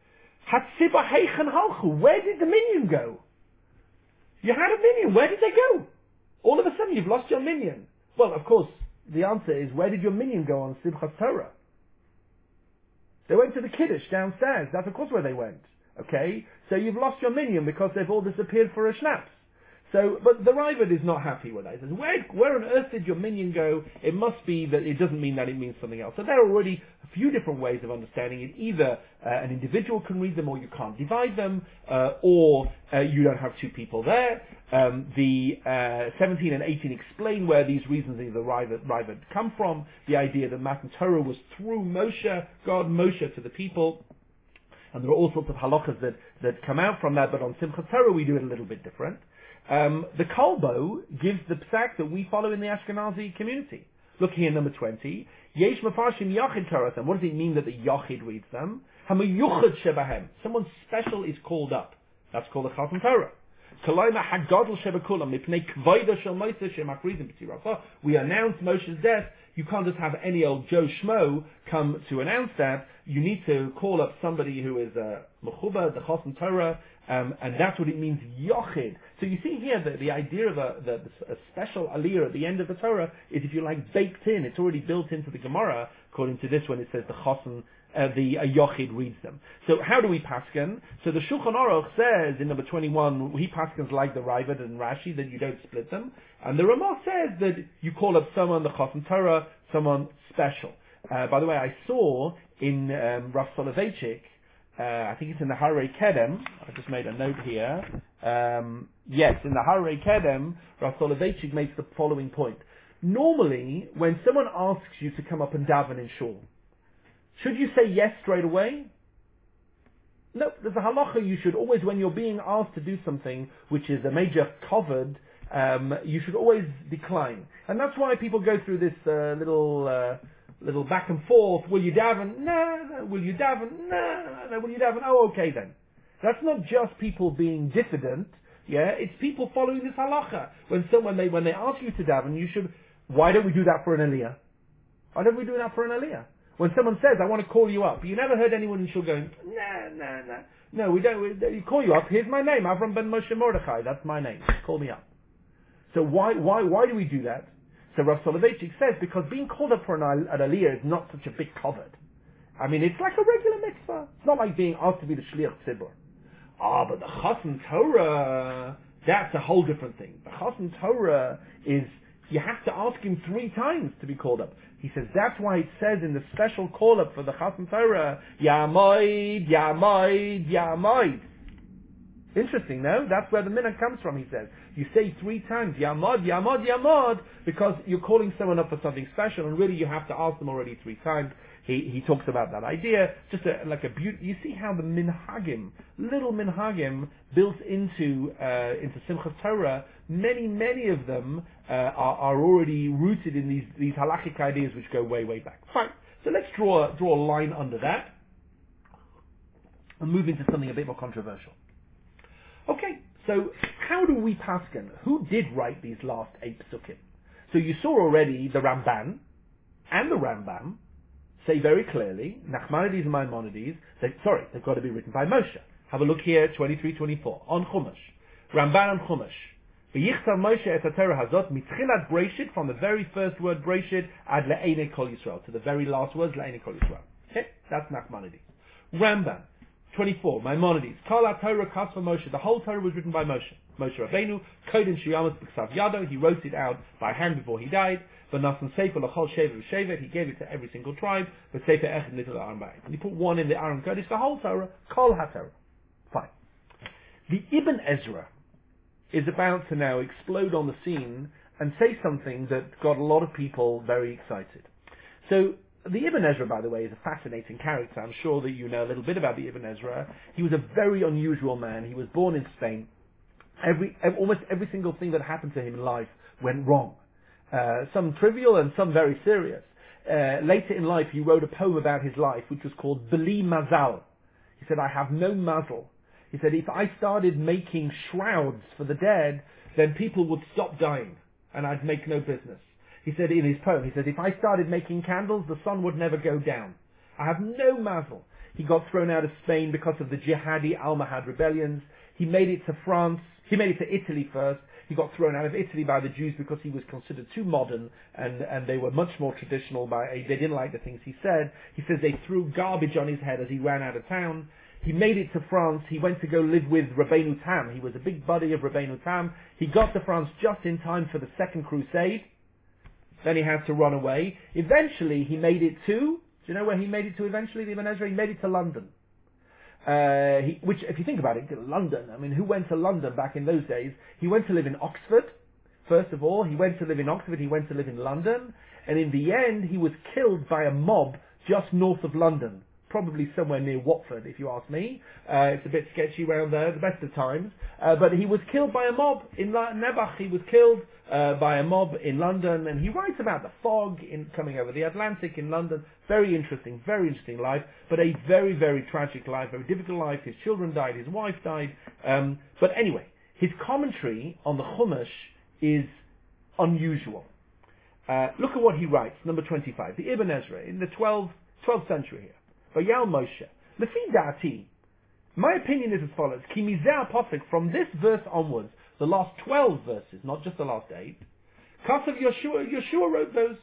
Where did the minyan go? You had a minyan, where did they go? All of a sudden you've lost your minyan. Well, of course, the answer is, where did your minyan go on Simchas Torah? They went to the Kiddush downstairs. That's of course where they went. Okay? So you've lost your minyan because they've all disappeared for a schnapps. So, but the Raavad is not happy with that. He says, where, where on earth did your minyan go? It must be that it doesn't mean that it means something else. So there are already a few different ways of understanding it. Either uh, an individual can read them, or you can't divide them, uh, or uh, you don't have two people there. Um, the uh, seventeen and eighteen explain where these reasons in the Raavad come from. The idea that Matan Torah was through Moshe, God Moshe to the people. And there are all sorts of halachas that, that come out from that, but on Simchas Torah we do it a little bit different. Um, the Kolbo gives the psak that we follow in the Ashkenazi community. Look here, number twenty. Yesh mafarshim yachid Torah. What does it mean that the yachid reads them? Hamayuchad shebahem. Someone special is called up. That's called a Chatan Torah. We announce Moshe's death. You can't just have any old Joe Schmo come to announce that. You need to call up somebody who is a mechuba, the Chatan Torah, um, and that's what it means, yochid. So you see here that the idea of a, the, a special aliyah at the end of the Torah is, if you like, baked in. It's already built into the Gemara. According to this one, it says the Chatan, uh, the uh, yochid reads them. So how do we paskin? So the Shulchan Aruch says in number twenty-one, he paskins like the Raavad and Rashi, that you don't split them. And the Ramah says that you call up someone the Chatan Torah, someone special. Uh, by the way, I saw in um, Rav Soloveitchik, uh, I think it's in the Harei Kedem, I just made a note here, um, yes, in the Harei Kedem, Rav Soloveitchik makes the following point. Normally, when someone asks you to come up and daven in shul, should you say yes straight away? No, there's a halacha. You should always, when you're being asked to do something which is a major covered, um, you should always decline. And that's why people go through this uh, little uh, little back and forth. Will you daven? No, no. Will you daven? No, no. Will you daven? Oh, okay then. That's not just people being diffident. Yeah, it's people following this halacha. When someone they when they ask you to daven, you should. Why don't we do that for an aliyah? Why don't we do that for an aliyah? When someone says, I want to call you up, you never heard anyone in shul going, nah, nah, nah. No, we don't, we, we call you up, here's my name, Avram ben Moshe Mordechai, that's my name, call me up. So why, why, why do we do that? So Rav Soloveitchik says, because being called up for an, an aliyah is not such a big covet. I mean, it's like a regular mitzvah. It's not like being asked to be the shliach tzibur. Ah, but the Chatan Torah, that's a whole different thing. The Chatan Torah is, you have to ask him three times to be called up. He says that's why it says in the special call-up for the Chatan Torah, Yamoid, Yamoid, Yamoid. Interesting, no? That's where the minhag comes from, he says. You say three times, Yamod, Yamod, Yamod, because you're calling someone up for something special, and really you have to ask them already three times. He he talks about that idea, just a, like a beauty. You see how the minhagim, little minhagim, built into uh, into Simchas Torah, many many of them uh, are, are already rooted in these these halachic ideas which go way way back. Fine. So let's draw draw a line under that and move into something a bit more controversial. Okay, so how do we paskin? Who did write these last eight psukim? So you saw already the Ramban and the Rambam say very clearly, Nachmanides and Maimonides, they, sorry, they've got to be written by Moshe. Have a look here, twenty-three twenty-four, on Chumash. Ramban on Chumash. V'yichtav Moshe et HaTorah hazot mitchilat Breshit, from the very first word Breshit ad le'enei kol Yisrael, to the very last words le'enei kol Yisrael. Okay, that's Nachmanides. Rambam, twenty-four, Maimonides, Kol HaTorah kasva Moshe, the whole Torah was written by Moshe. Moshe Rabbeinu, Kodin Shiyamas B'Ksav Yado, he wrote it out by hand before he died. V'nasan Sefer l'chol shevet v'shevet, he gave it to every single tribe. V'Sefer echad nitul ha'aron ba'ed, and he put one in the Aron Kodesh, the whole Torah, Kol HaTorah. Fine. The Ibn Ezra is about to now explode on the scene and say something that got a lot of people very excited. So, the Ibn Ezra, by the way, is a fascinating character. I'm sure that you know a little bit about the Ibn Ezra. He was a very unusual man. He was born in Spain. Every, almost every single thing that happened to him in life went wrong. Uh, some trivial and some very serious. Uh, later in life, he wrote a poem about his life, which was called Beli Mazal. He said, I have no mazel. He said, if I started making shrouds for the dead, then people would stop dying, and I'd make no business. He said in his poem, he said, if I started making candles, the sun would never go down. I have no mazel. He got thrown out of Spain because of the jihadi Almohad rebellions. He made it to France. He made it to Italy first. He got thrown out of Italy by the Jews because he was considered too modern, and, and they were much more traditional. By they didn't like the things he said. He says they threw garbage on his head as he ran out of town. He made it to France. He went to go live with Rabbeinu Tam. He was a big buddy of Rabbeinu Tam. He got to France just in time for the Second Crusade. Then he had to run away. Eventually, he made it to, do you know where he made it to eventually, the Ibn Ezra? He made it to London. Uh, he, which, if you think about it, London, I mean, who went to London back in those days? He went to live in Oxford, first of all. He went to live in Oxford, he went to live in London, and in the end, he was killed by a mob just north of London. Probably somewhere near Watford, if you ask me. Uh, it's a bit sketchy around there, the best of times. Uh, but he was killed by a mob in La- Nebuch. He was killed uh, by a mob in London, and he writes about the fog in coming over the Atlantic in London. Very interesting, very interesting life, but a very, very tragic life, very difficult life. His children died, his wife died. Um, but anyway, his commentary on the Chumash is unusual. Uh, look at what he writes, number twenty-five, the Ibn Ezra, in the twelfth, twelfth century here. Vayal Moshe. Lefi da'ati. My opinion is as follows. Ki mizeh pasuk, from this verse onwards, the last twelve verses, not just the last eight, Kasav Yeshua, Yeshua wrote those.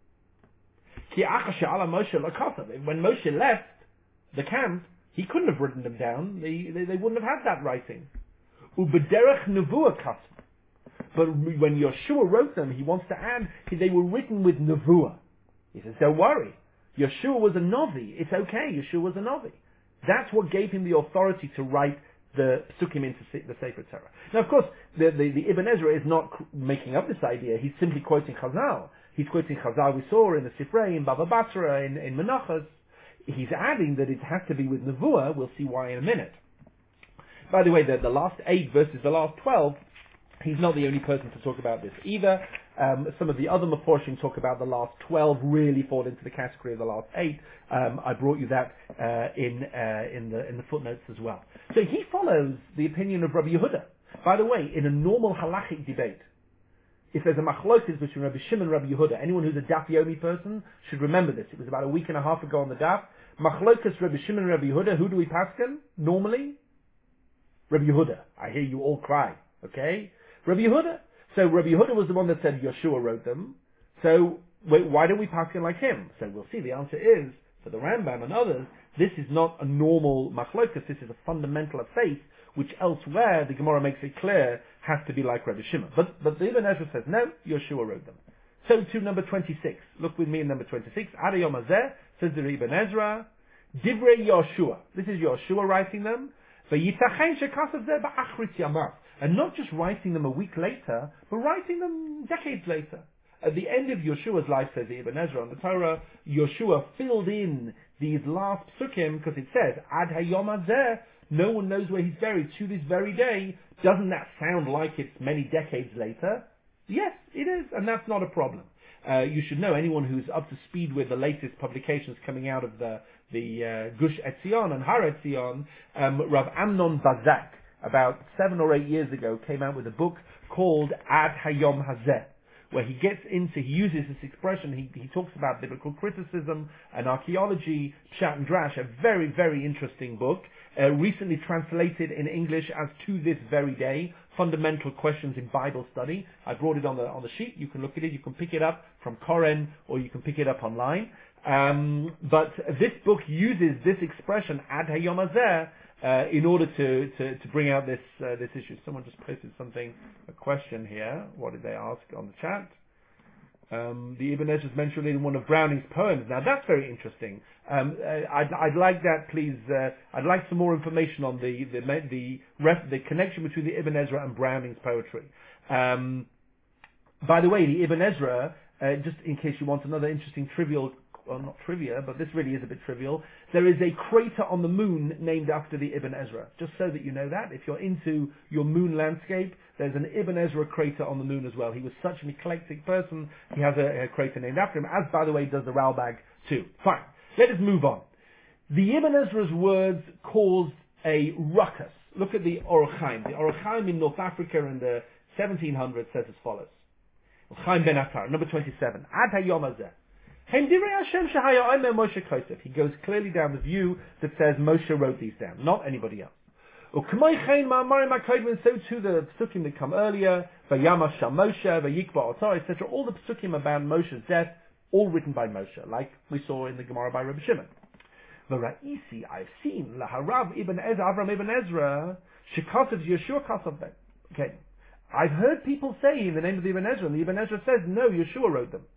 Ki acha she'ala Moshe l'kasav. When Moshe left the camp, he couldn't have written them down. They, they, they wouldn't have had that writing. Ubederech nevuah kasav. But when Yeshua wrote them, he wants to add, they were written with nevuah. He says, don't worry. Yeshua was a Navi. It's okay. Yeshua was a Navi. That's what gave him the authority to write the Psukim into the Sefer Torah. Now, of course, the, the, the Ibn Ezra is not making up this idea. He's simply quoting Chazal. He's quoting Chazal we saw in the Sifrei, in Baba Batra, in, in Menachos. He's adding that it has to be with Nevuah. We'll see why in a minute. By the way, the, the last eight verses, the last twelve, he's not the only person to talk about this either. Um, some of the other Meforshim talk about the last twelve really fall into the category of the last eight. Um, I brought you that uh, in uh, in the in the footnotes as well. So he follows the opinion of Rabbi Yehuda. By the way, in a normal halachic debate, if there's a machlokas between Rabbi Shimon and Rabbi Yehuda, anyone who's a Daf Yomi person should remember this. It was about a week and a half ago on the Daf. Machlokas Rabbi Shimon and Rabbi Yehuda. Who do we paskin normally? Rabbi Yehuda. I hear you all cry. Okay, Rabbi Yehuda. So Rabbi Yehuda was the one that said Yeshua wrote them. So wait, why don't we pass him like him? So we'll see. The answer is, for the Rambam and others, this is not a normal machlokas. This is a fundamental of faith, which elsewhere the Gemara makes it clear has to be like Rabbi Shimon. But but the Ibn Ezra says no, Yeshua wrote them. So to number twenty-six. Look with me in number twenty-six. Ad Yom Hazeh, says the Ibn Ezra, Divrei Yeshua. This is Yeshua writing them. V'yitachen shekasav zeh ba'achrit yamav. And not just writing them a week later, but writing them decades later. At the end of Yeshua's life, says the Ibn Ezra on the Torah, Yeshua filled in these last psukim because it says, Ad hayom hazeh, no one knows where he's buried to this very day. Doesn't that sound like it's many decades later? Yes, it is, and that's not a problem. Uh, you should know, anyone who's up to speed with the latest publications coming out of the, the uh, Gush Etzion and Har Etzion, um, Rav Amnon Bazak, about seven or eight years ago, came out with a book called Ad Hayom Hazeh, where he gets into, he uses this expression, he, he talks about biblical criticism and archaeology, Pshat and Drash, a very, very interesting book, uh, recently translated in English as To This Very Day, Fundamental Questions in Bible Study. I brought it on the on the sheet, you can look at it, you can pick it up from Koren, or you can pick it up online. Um, but this book uses this expression, Ad Hayom Hazeh, Uh, in order to, to, to bring out this uh, this issue. Someone just posted something, a question here. What did they ask on the chat? Um, the Ibn Ezra is mentioned in one of Browning's poems. Now that's very interesting. Um, uh, I'd, I'd like that, please. Uh, I'd like some more information on the the the, ref, the connection between the Ibn Ezra and Browning's poetry. Um, by the way, the Ibn Ezra, uh, just in case you want another interesting trivial. Well, not trivia, but this really is a bit trivial. There is a crater on the moon named after the Ibn Ezra. Just so that you know that. If you're into your moon landscape, there's an Ibn Ezra crater on the moon as well. He was such an eclectic person. He has a, a crater named after him, as, by the way, does the Ralbag too. Fine. Let us move on. The Ibn Ezra's words caused a ruckus. Look at the Orach Chaim. The Orach Chaim in North Africa in the seventeen hundreds says as follows. Chaim Ben Attar, number twenty-seven. Ad Hayom Hazeh. He goes clearly down the view that says Moshe wrote these down, not anybody else. So too the psukim that come earlier, Vayama Sham Moshe, Vayikba Otar, et cetera. All the psukim about Moshe's death, all written by Moshe, like we saw in the Gemara by Rabbi Shimon. V'ra'isi, I've seen Laharav Ibn Ezra, Avram Ibn Ezra, Shekasav Yeshua Kasav Ben. Okay, I've heard people say in the name of the Ibn Ezra, and the Ibn Ezra says no, Yeshua wrote them.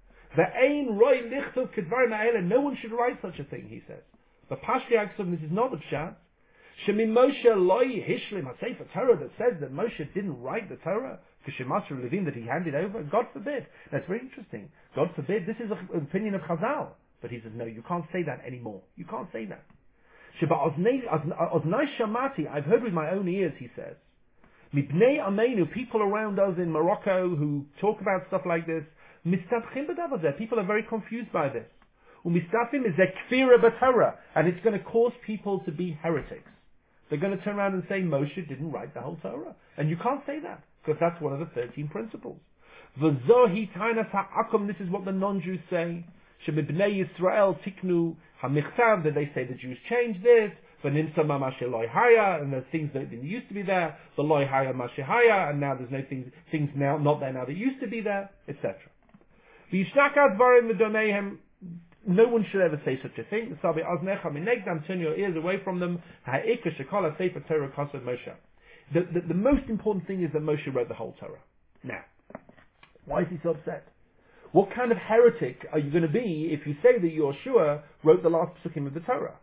No one should write such a thing, he says. But Pashti Aksum, this is not the Pshat. Shemi Moshe loy hishlim ha-sefer Torah that says that Moshe didn't write the Torah, K'shemaster Levin that he handed over. God forbid. That's very interesting. God forbid. This is an opinion of Chazal. But he says, no, you can't say that anymore. You can't say that. Sheba Oznai Shamati, I've heard with my own ears, he says. Mibnei Ameinu, people around us in Morocco who talk about stuff like this, people are very confused by this. Umistafim is a kfira b'Torah, and it's going to cause people to be heretics. They're going to turn around and say Moshe didn't write the whole Torah, and you can't say that because that's one of the thirteen principles. V'zohi tainas ha'akum. This is what the non-Jews say. Shemibnei Yisrael tiknu hamichtav, that they say the Jews changed this. V'nimsa mamash loy haya, and there's things that didn't used to be there. The loy haya mashihaya, and now there's no things things now not there now that used to be there, et cetera. No one should ever say such a thing. Turn your ears away from them. The, the, the most important thing is that Moshe wrote the whole Torah. Now, why is he so upset? What kind of heretic are you going to be if you say that Yeshua wrote the last psukim of the Torah?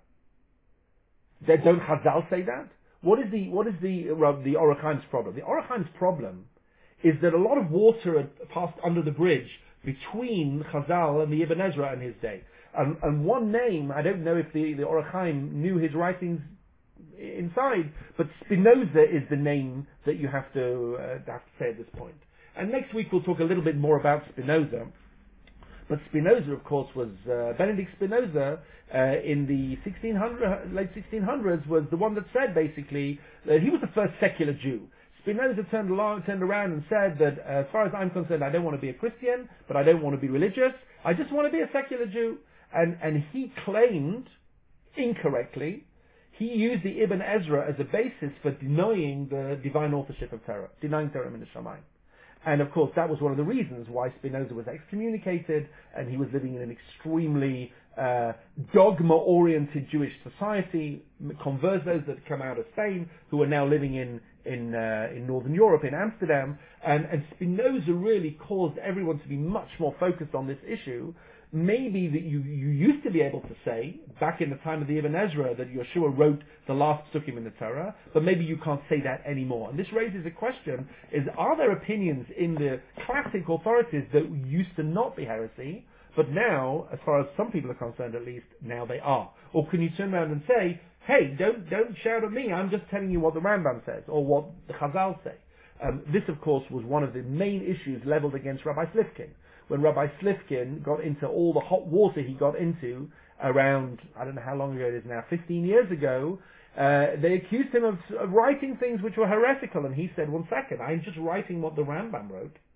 Don't Chazal say that? What is the what is the uh, the Orach Chaim's problem? The Orach Chaim's problem is that a lot of water had passed under the bridge between Chazal and the Ibn Ezra in his day. And, and one name, I don't know if the, the Orach Chaim knew his writings inside, but Spinoza is the name that you have to, uh, have to say at this point. And next week we'll talk a little bit more about Spinoza. But Spinoza, of course, was, uh, Benedict Spinoza, uh, in the sixteen hundreds, late sixteen hundreds, was the one that said basically, that he was the first secular Jew. Spinoza turned, along, turned around and said that, uh, as far as I'm concerned, I don't want to be a Christian, but I don't want to be religious. I just want to be a secular Jew. And, and he claimed, incorrectly, he used the Ibn Ezra as a basis for denying the divine authorship of Torah, denying Torah min Hashamayim. And of course, that was one of the reasons why Spinoza was excommunicated, and he was living in an extremely uh, dogma-oriented Jewish society. Conversos that had come out of Spain, who are now living in in uh, in Northern Europe, in Amsterdam, and, and Spinoza really caused everyone to be much more focused on this issue. Maybe that you, you used to be able to say, back in the time of the Ibn Ezra, that Yeshua wrote the last psukim in the Torah, but maybe you can't say that anymore. And this raises a question, is are there opinions in the classic authorities that used to not be heresy, but now, as far as some people are concerned at least, now they are? Or can you turn around and say, hey, don't don't shout at me, I'm just telling you what the Rambam says, or what the Chazal say. Um, this, of course, was one of the main issues leveled against Rabbi Slifkin. When Rabbi Slifkin got into all the hot water he got into around, I don't know how long ago it is now, fifteen years ago, uh, they accused him of, of writing things which were heretical, and he said, one second, I'm just writing what the Rambam wrote.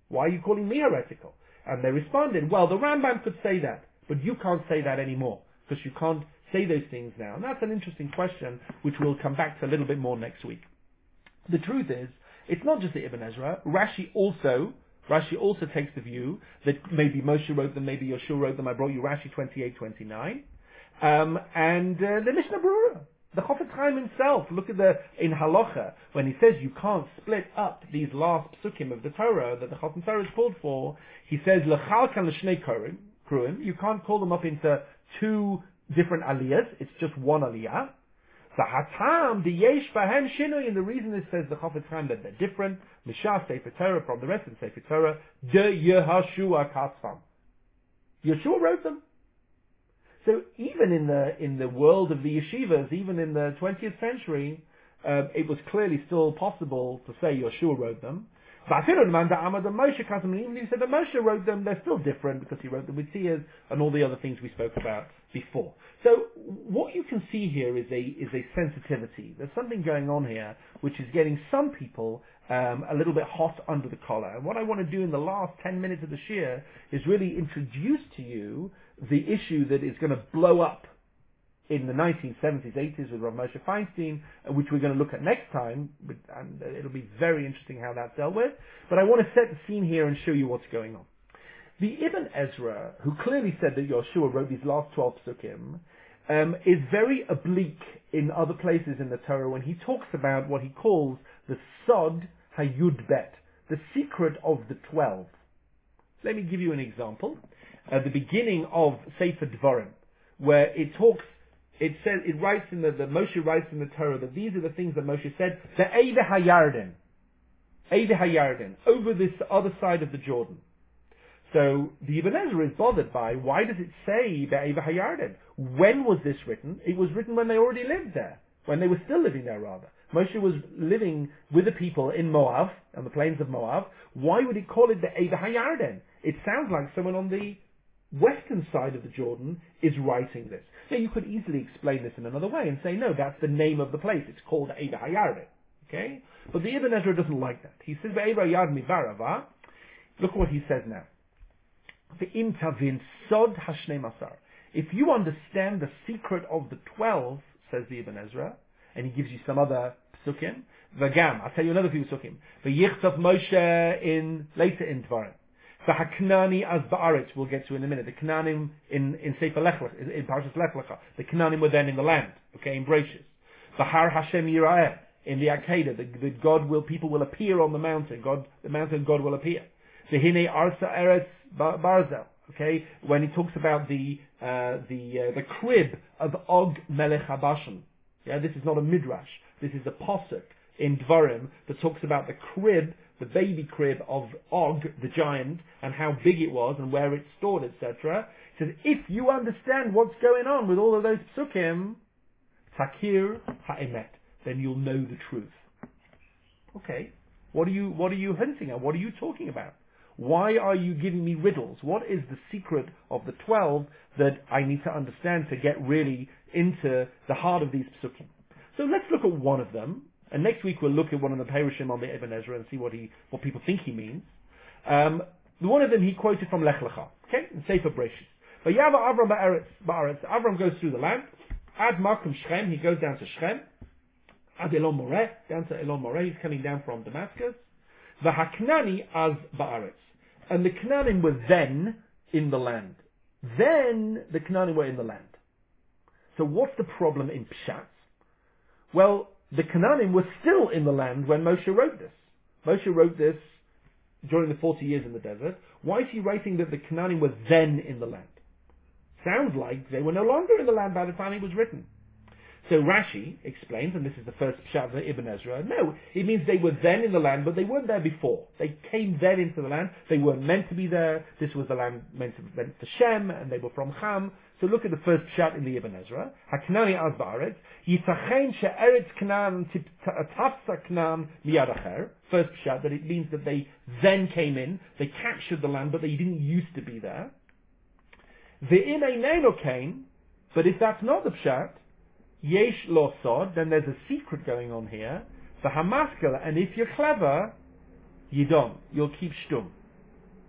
Why are you calling me heretical? And they responded, well, the Rambam could say that, but you can't say that anymore, because you can't say those things now. And that's an interesting question, which we'll come back to a little bit more next week. The truth is, it's not just the Ibn Ezra. Rashi also, Rashi also takes the view that maybe Moshe wrote them, maybe Yeshua wrote them. I brought you Rashi twenty-eight twenty-nine. Um, and uh, the Mishnah Berurah, the Chofetz Chaim himself, look at the, in Halacha, when he says you can't split up these last psukim of the Torah that the Chatan Torah is called for, he says, L'chalkan l'shnei kruim, you can't call them up into two different aliyahs, it's just one aliyah. The hatam, the yesh bahem shinui, and the reason it says the Chofetz Chaim that they're different, Mishah Sefer Torah from the rest of the Sefer Torah, de Yehashua katzvam. Yeshua wrote them. So even in the in the world of the yeshivas, even in the twentieth century, uh, it was clearly still possible to say Yeshua wrote them. But even if he said that Moshe wrote them, they're still different because he wrote them with tears and all the other things we spoke about before. So what you can see here is a is a sensitivity. There's something going on here which is getting some people um, a little bit hot under the collar. And what I want to do in the last ten minutes of the shir is really introduce to you the issue that is going to blow up in the nineteen seventies, eighties with Rav Moshe Feinstein, which we're going to look at next time, and it'll be very interesting how that's dealt with. But I want to set the scene here and show you what's going on. The Ibn Ezra, who clearly said that Yeshua wrote these last twelve psukim, um, is very oblique in other places in the Torah when he talks about what he calls the Sod HaYud Bet, the secret of the twelve. Let me give you an example. At the beginning of Sefer Dvarim, where it talks, it says, it writes in the, the Moshe writes in the Torah that these are the things that Moshe said, the Eide HaYarden, Eide HaYarden, over this other side of the Jordan. So the Ibn Ezra is bothered by, why does it say the Eide HaYarden? When was this written? It was written when they already lived there, when they were still living there rather. Moshe was living with the people in Moab, on the plains of Moab. Why would he call it the Eide HaYarden? It sounds like someone on the western side of the Jordan is writing this. Now you could easily explain this in another way and say, no, that's the name of the place. It's called Eide HaYarden. Okay? But the Ibn Ezra doesn't like that. He says, Eide HaYarden mivarava. Look what he says now. Ve'im tavin sod hashnei masar. If you understand the secret of the twelve, says the Ibn Ezra, and he gives you some other psukim, v'gam, I'll tell you another few psukim. V'yichtav Moshe in, later in Dvarim. The Haknani as Ba'aretz, we'll get to in a minute. The Knanim in, in Sefer Lech Lecha, in Parshas Lech Lecha. The Knanim were then in the land, okay, in Brachos. The Har Hashem Yira'eh, in the Akedah, the, the God will, people will appear on the mountain. God, the mountain God will appear. The Hine Arsa Eretz Barzel, okay, when he talks about the, uh, the, uh, the crib of Og Melech HaBashan. Yeah, this is not a midrash. This is a posuk in Dvarim that talks about the crib, the baby crib of Og, the giant, and how big it was and where it's stored, et cetera. He says, if you understand what's going on with all of those psukim, takir ha'emet, then you'll know the truth. Okay, what are you what are you hinting at? What are you talking about? Why are you giving me riddles? What is the secret of the twelve that I need to understand to get really into the heart of these psukim? So let's look at one of them. And next week we'll look at one of the Perushim on the Ibn Ezra and see what he, what people think he means. Um, one of them he quoted from Lech Lecha, okay, in Sefer Brachos. But Yava Avram ba'aretz, ba'aretz. Avram goes through the land. Ad Makom Shechem, he goes down to Shechem. Ad Elon Moreh, down to Elon Moreh, he's coming down from Damascus. The Haknani as ba'aretz. And the Knanim were then in the land. Then the Knanim were in the land. So what's the problem in Pshat? Well, the Canaanim were still in the land when Moshe wrote this. Moshe wrote this during the forty years in the desert. Why is he writing that the Canaanim were then in the land? Sounds like they were no longer in the land by the time it was written. So Rashi explains, and this is the first pshat of Ibn Ezra, no, it means they were then in the land, but they weren't there before. They came then into the land. They weren't meant to be there. This was the land meant to be to Shem, and they were from Ham. So look at the first pshat in the Ibn Ezra. Haknani az ba'aretz. Yitachen she'eretz Knan tafsa Knan miyad acher. First pshat, that it means that they then came in, they captured the land, but they didn't used to be there. Ve'im eineno kain, but if that's not the pshat, yesh lo sod, then there's a secret going on here. The hamaskala, and if you're clever, you don't. You'll keep shtum.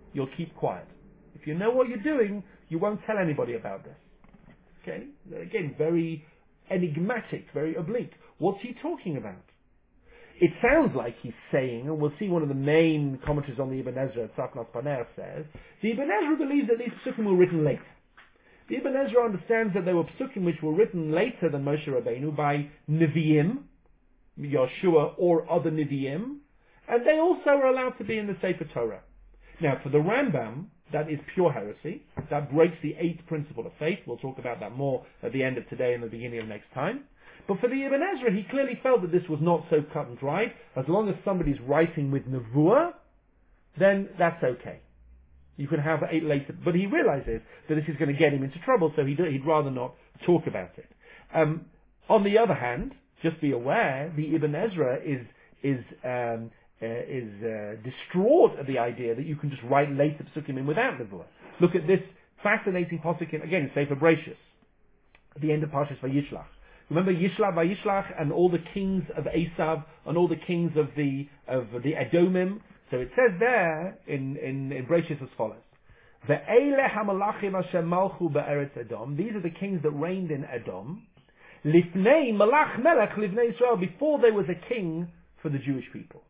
you'll keep quiet. If you know what you're doing, you won't tell anybody about this. Okay? Again, very enigmatic, very oblique. What's he talking about? It sounds like he's saying, and we'll see one of the main commentaries on the Ibn Ezra, Tzafnas Paner, says, the Ibn Ezra believes that these psukim were written later. The Ibn Ezra understands that there were psukim which were written later than Moshe Rabbeinu by Nevi'im, Yeshua, or other Nevi'im, and they also are allowed to be in the Sefer Torah. Now, for the Rambam, that is pure heresy. That breaks the eighth principle of faith. We'll talk about that more at the end of today and the beginning of next time. But for the Ibn Ezra, he clearly felt that this was not so cut and dried. As long as somebody's writing with Nevuah, then that's okay. You can have eight later. But he realizes that this is going to get him into trouble, so he'd, he'd rather not talk about it. Um, on the other hand, just be aware, the Ibn Ezra is is um, uh, is uh, distraught at the idea that you can just write later psukim in without Nevuah. Look at this fascinating pasuk in, again, Sefer Bereshis, at the end of Parshas Vayishlach. Remember Yishlach Vayishlach and all the kings of Esav and all the kings of the of the Edomim. So it says there in in, in Bereshis as follows: Ve'ele hamalachim asher malchu be'eretz Edom. These are the kings that reigned in Edom. Lifnei malach melech livnei Israel, before there was a king for the Jewish people.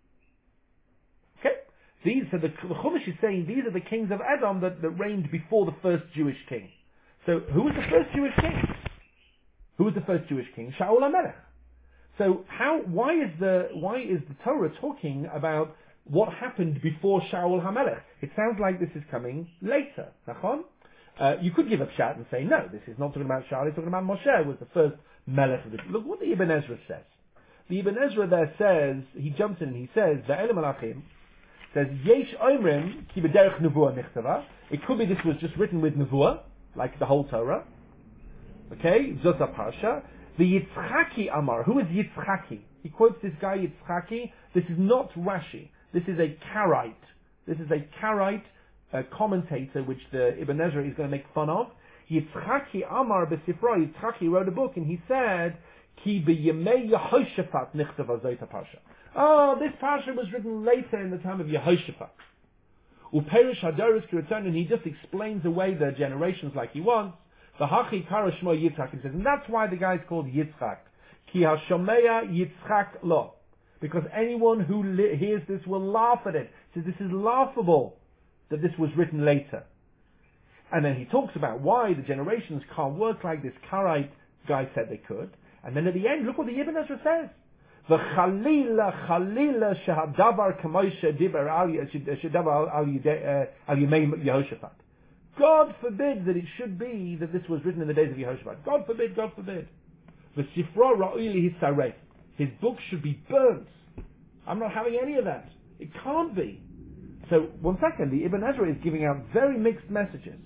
Okay, these are the, the Chumash is saying these are the kings of Edom that, that reigned before the first Jewish king. So who was the first Jewish king? Who was the first Jewish king? Shaul HaMelech. So how? Why is the why is the Torah talking about what happened before Shaul HaMelech? It sounds like this is coming later. Nachon? Uh, you could give a pshat and say, no, this is not talking about Shaul, it's talking about Moshe, who was the first Melech of the... Look what the Ibn Ezra says. The Ibn Ezra there says, he jumps in and he says, Ve'ele Malachim, says, Yesh Oimrim, ki b'derech Nevuah nichtava. It could be this was just written with Nevuah, like the whole Torah. Okay, Zota Parsha. The Yitzchaki Amar. Who is Yitzchaki? He quotes this guy Yitzchaki. This is not Rashi. This is a Karaite. This is a Karaite uh, commentator which the Ibn Ezra is going to make fun of. Yitzchaki Amar B'Sifra. Yitzchaki wrote a book and he said, Ki b'yemei Yehoshaphat nichtava Zota Parsha. Oh, this Parsha was written later in the time of Yehoshaphat. Uperish Hadoros Kirutan, and he just explains away the generations like he wants. The Hachi Kara Shmo Yitzchak, he says, and that's why the guy is called Yitzchak. Ki HaShomeya Yitzchak Lo. Because anyone who li- hears this will laugh at it. He says, this is laughable that this was written later. And then he talks about why the generations can't work like this Karaite guy said they could. And then at the end, look what the Ibn Ezra says. V'chalila chalila shehadavar kamoisha dibar al shedavar al yemei Yehoshaphat. God forbid that it should be that this was written in the days of Yehoshaphat. God forbid, God forbid. V'sifra ra'uli hisaref. His book should be burnt. I'm not having any of that. It can't be. So, one second, the Ibn Ezra is giving out very mixed messages.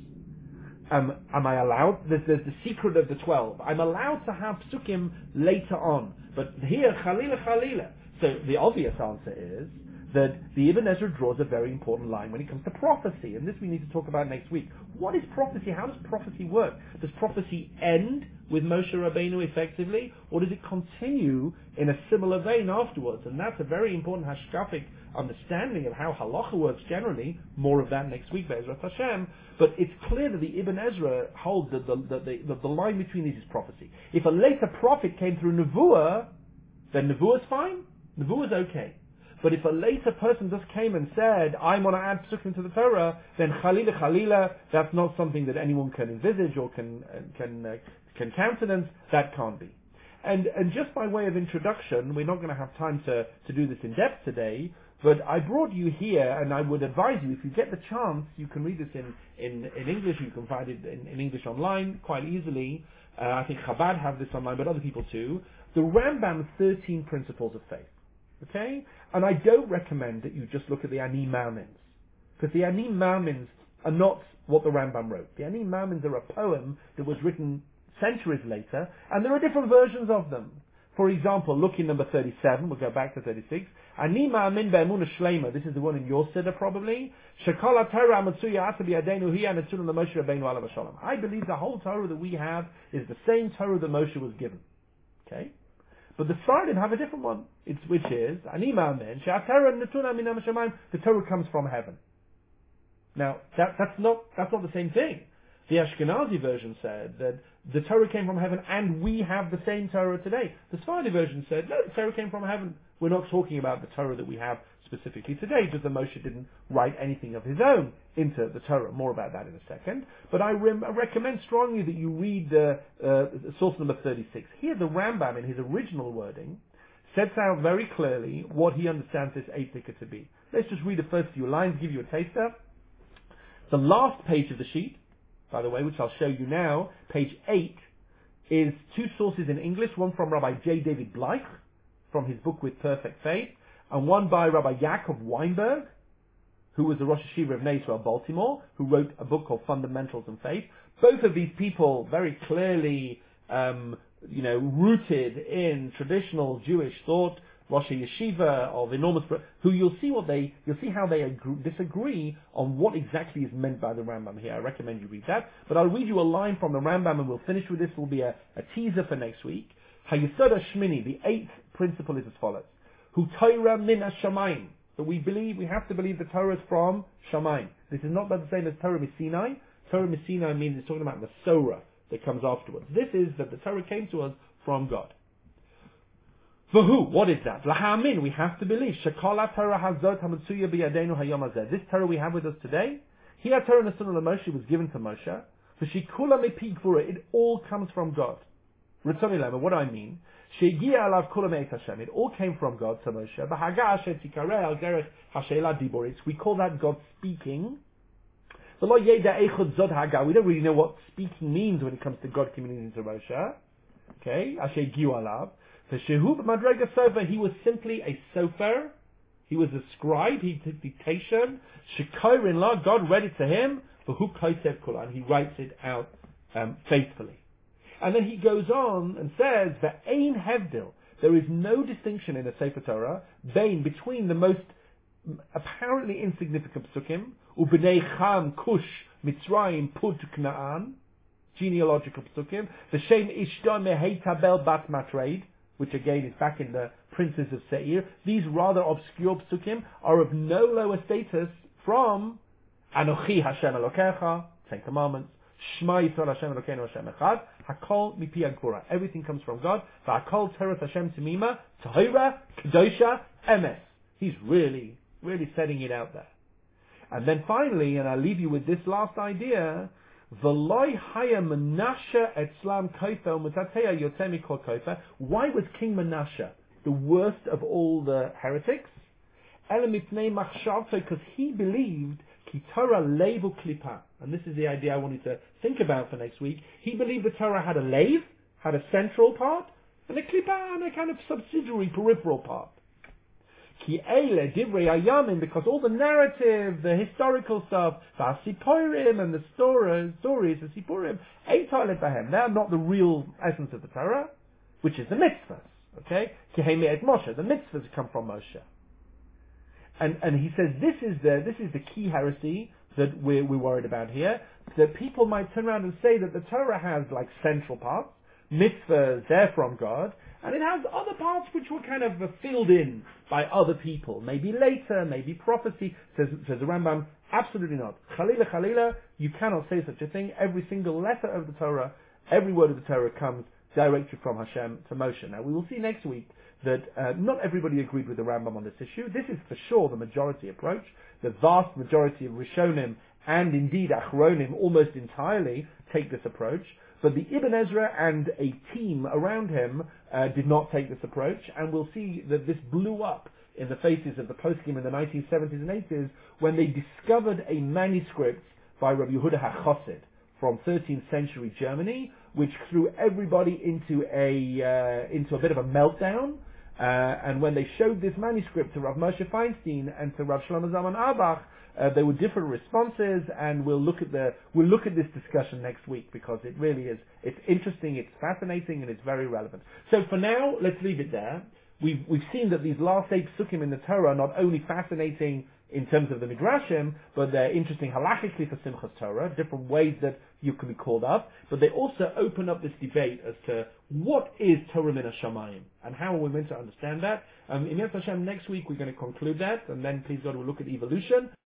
Um, am I allowed? There's, there's the secret of the twelve. I'm allowed to have psukim later on. But here, chalila chalila. So, the obvious answer is that the Ibn Ezra draws a very important line when it comes to prophecy, and this we need to talk about next week. What is prophecy? How does prophecy work? Does prophecy end with Moshe Rabbeinu effectively, or does it continue in a similar vein afterwards? And that's a very important hashkafic understanding of how halacha works generally. More of that next week, Be'ezrat Hashem. But it's clear that the Ibn Ezra holds that the, the, the, the line between these is prophecy. If a later prophet came through Nevuah, then Nevuah is fine. Nevuah is okay. But if a later person just came and said, I want to add psukim to the Torah, then chalila chalila, that's not something that anyone can envisage or can uh, can uh, can countenance. That can't be. And and just by way of introduction, we're not going to have time to, to do this in depth today, but I brought you here, and I would advise you, if you get the chance, you can read this in, in, in English, you can find it in, in English online quite easily. Uh, I think Chabad have this online, but other people too. The Rambam's thirteen Principles of Faith. Okay? And I don't recommend that you just look at the Ani Maamins. Because the Ani Maamins are not what the Rambam wrote. The Ani Maamins are a poem that was written centuries later, and there are different versions of them. For example, look in number thirty-seven, we'll go back to thirty-six. Ani Maamin be'emunah shleima, this is the one in your siddur probably. Shekol ha-Torah amatzuya ata b'yadeinu hi anatzuna l'Moshe Rabbeinu alav hashalom. I believe the whole Torah that we have is the same Torah that Moshe was given. Okay? But the Sfardim have a different one, it's, which is, Ani Ma'amen, She'atara Netuna Min HaShamayim, the Torah comes from heaven. Now, that, that's not that's not the same thing. The Ashkenazi version said that the Torah came from heaven and we have the same Torah today. The Sephardi version said, no, the Torah came from heaven. We're not talking about the Torah that we have specifically today, just that Moshe didn't write anything of his own into the Torah. More about that in a second. But I, rem- I recommend strongly that you read uh, uh, source number thirty-six. Here the Rambam, in his original wording, sets out very clearly what he understands this Eitzika to be. Let's just read the first few lines, give you a taster. The last page of the sheet, by the way, which I'll show you now, page eight, is two sources in English, one from Rabbi J. David Bleich, from his book With Perfect Faith, and one by Rabbi Yaakov Weinberg, who was the Rosh Hashiva of Bnei Israel, Baltimore, who wrote a book called Fundamentals and Faith. Both of these people very clearly, um, you know, rooted in traditional Jewish thought, Rosh Yeshiva of enormous, who you'll see what they, you'll see how they agree, disagree on what exactly is meant by the Rambam here. I recommend you read that. But I'll read you a line from the Rambam and we'll finish with this. It will be a, a teaser for next week. Hayesod Shmini, the eighth principle is as follows. Hu Torah min Hashamayim. So we believe, we have to believe the Torah is from Shamayim. This is not the same as Torah Missinai. Torah Missinai means it's talking about the Sorah that comes afterwards. This is that the Torah came to us from God. For who? What is that? Lahamin, we have to believe. Shekala Torah hazot hamatsuya biyadenu hayom hazeh. This Torah we have with us today, here Torah Nesunah Moshe was given to Moshe. For shikula mepi gvura, it all comes from God. Ritzoni lema, what do I mean? Shegiya alav kula me'et Hashem. It all came from God to Moshe. B'haga asher tikareh al derech hashela diboritz. We call that God speaking. We don't really know what speaking means when it comes to God communicating to Moshe. Okay, asher giu alav. For Shehu Madrega Sofer, he was simply a sofer. He was a scribe. He took dictation. Shekorin la, God read it to him. For who Kosev Kulan, he writes it out um, faithfully. And then he goes on and says that Ein Hevdil, there is no distinction in the Sefer Torah, Bain, between the most apparently insignificant psukim, Ubnei Cham, Kush, Mitzrayim, Put, Knaan, genealogical psukim, the Shem Ishta Meheitabel Bat Matreid, which again is back in the Princes of Seir. These rather obscure psukim are of no lower status from Anochi Hashem Elokecha, Ten Commandments, Shema Yisrael Hashem Elokeinu Hashem Echad, Hakol Mipi Agvura. Everything comes from God. V'Hakol Teres Hashem Tamima, Tahira, Kedosha, Emes. He's really, really setting it out there. And then finally, and I'll leave you with this last idea, V'loi haya Menashe etzlam kofer umetateya yotzeh mikol kofer. Why was King Menashe the worst of all the heretics? Ele mipnei machshavto, because he believed ki Torah leivu klipa. And this is the idea I wanted to think about for next week. He believed the Torah had a leiv, had a central part, and a klipa, and a kind of subsidiary peripheral part. Ki eile divrei ayamin, because all the narrative, the historical stuff, the sipurim and the stories, stories, the sipurim, eital lebahem, they're not the real essence of the Torah, which is the mitzvahs. Okay, ki heimei et Moshe, the mitzvahs come from Moshe. And and he says this is the this is the key heresy that we're we're worried about here. That people might turn around and say that the Torah has like central parts, mitzvahs, they're from God, and it has other parts which were kind of filled in by other people. Maybe later, maybe prophecy. Says, says the Rambam, absolutely not. Chalila, Chalila, you cannot say such a thing. Every single letter of the Torah, every word of the Torah comes directly from Hashem to Moshe. Now we will see next week that uh, not everybody agreed with the Rambam on this issue. This is for sure the majority approach. The vast majority of Rishonim and indeed Achronim almost entirely take this approach. But the Ibn Ezra and a team around him uh, did not take this approach, and we'll see that this blew up in the faces of the poskim in the nineteen seventies and eighties when they discovered a manuscript by Rabbi Yehuda HaChassid from thirteenth century Germany, which threw everybody into a uh, into a bit of a meltdown. Uh, and when they showed this manuscript to Rav Moshe Feinstein and to Rav Shlomo Zalman Auerbach, Uh, there were different responses, and we'll look at the we'll look at this discussion next week because it really is it's interesting, it's fascinating, and it's very relevant. So for now, let's leave it there. We've we've seen that these last eight psukim in the Torah are not only fascinating in terms of the midrashim, but they're interesting halachically for Simchas Torah, different ways that you can be called up. But they also open up this debate as to what is Torah min hashamayim and how are we meant to understand that. Um, in Yad Hashem next week we're going to conclude that, and then please God we'll look at evolution.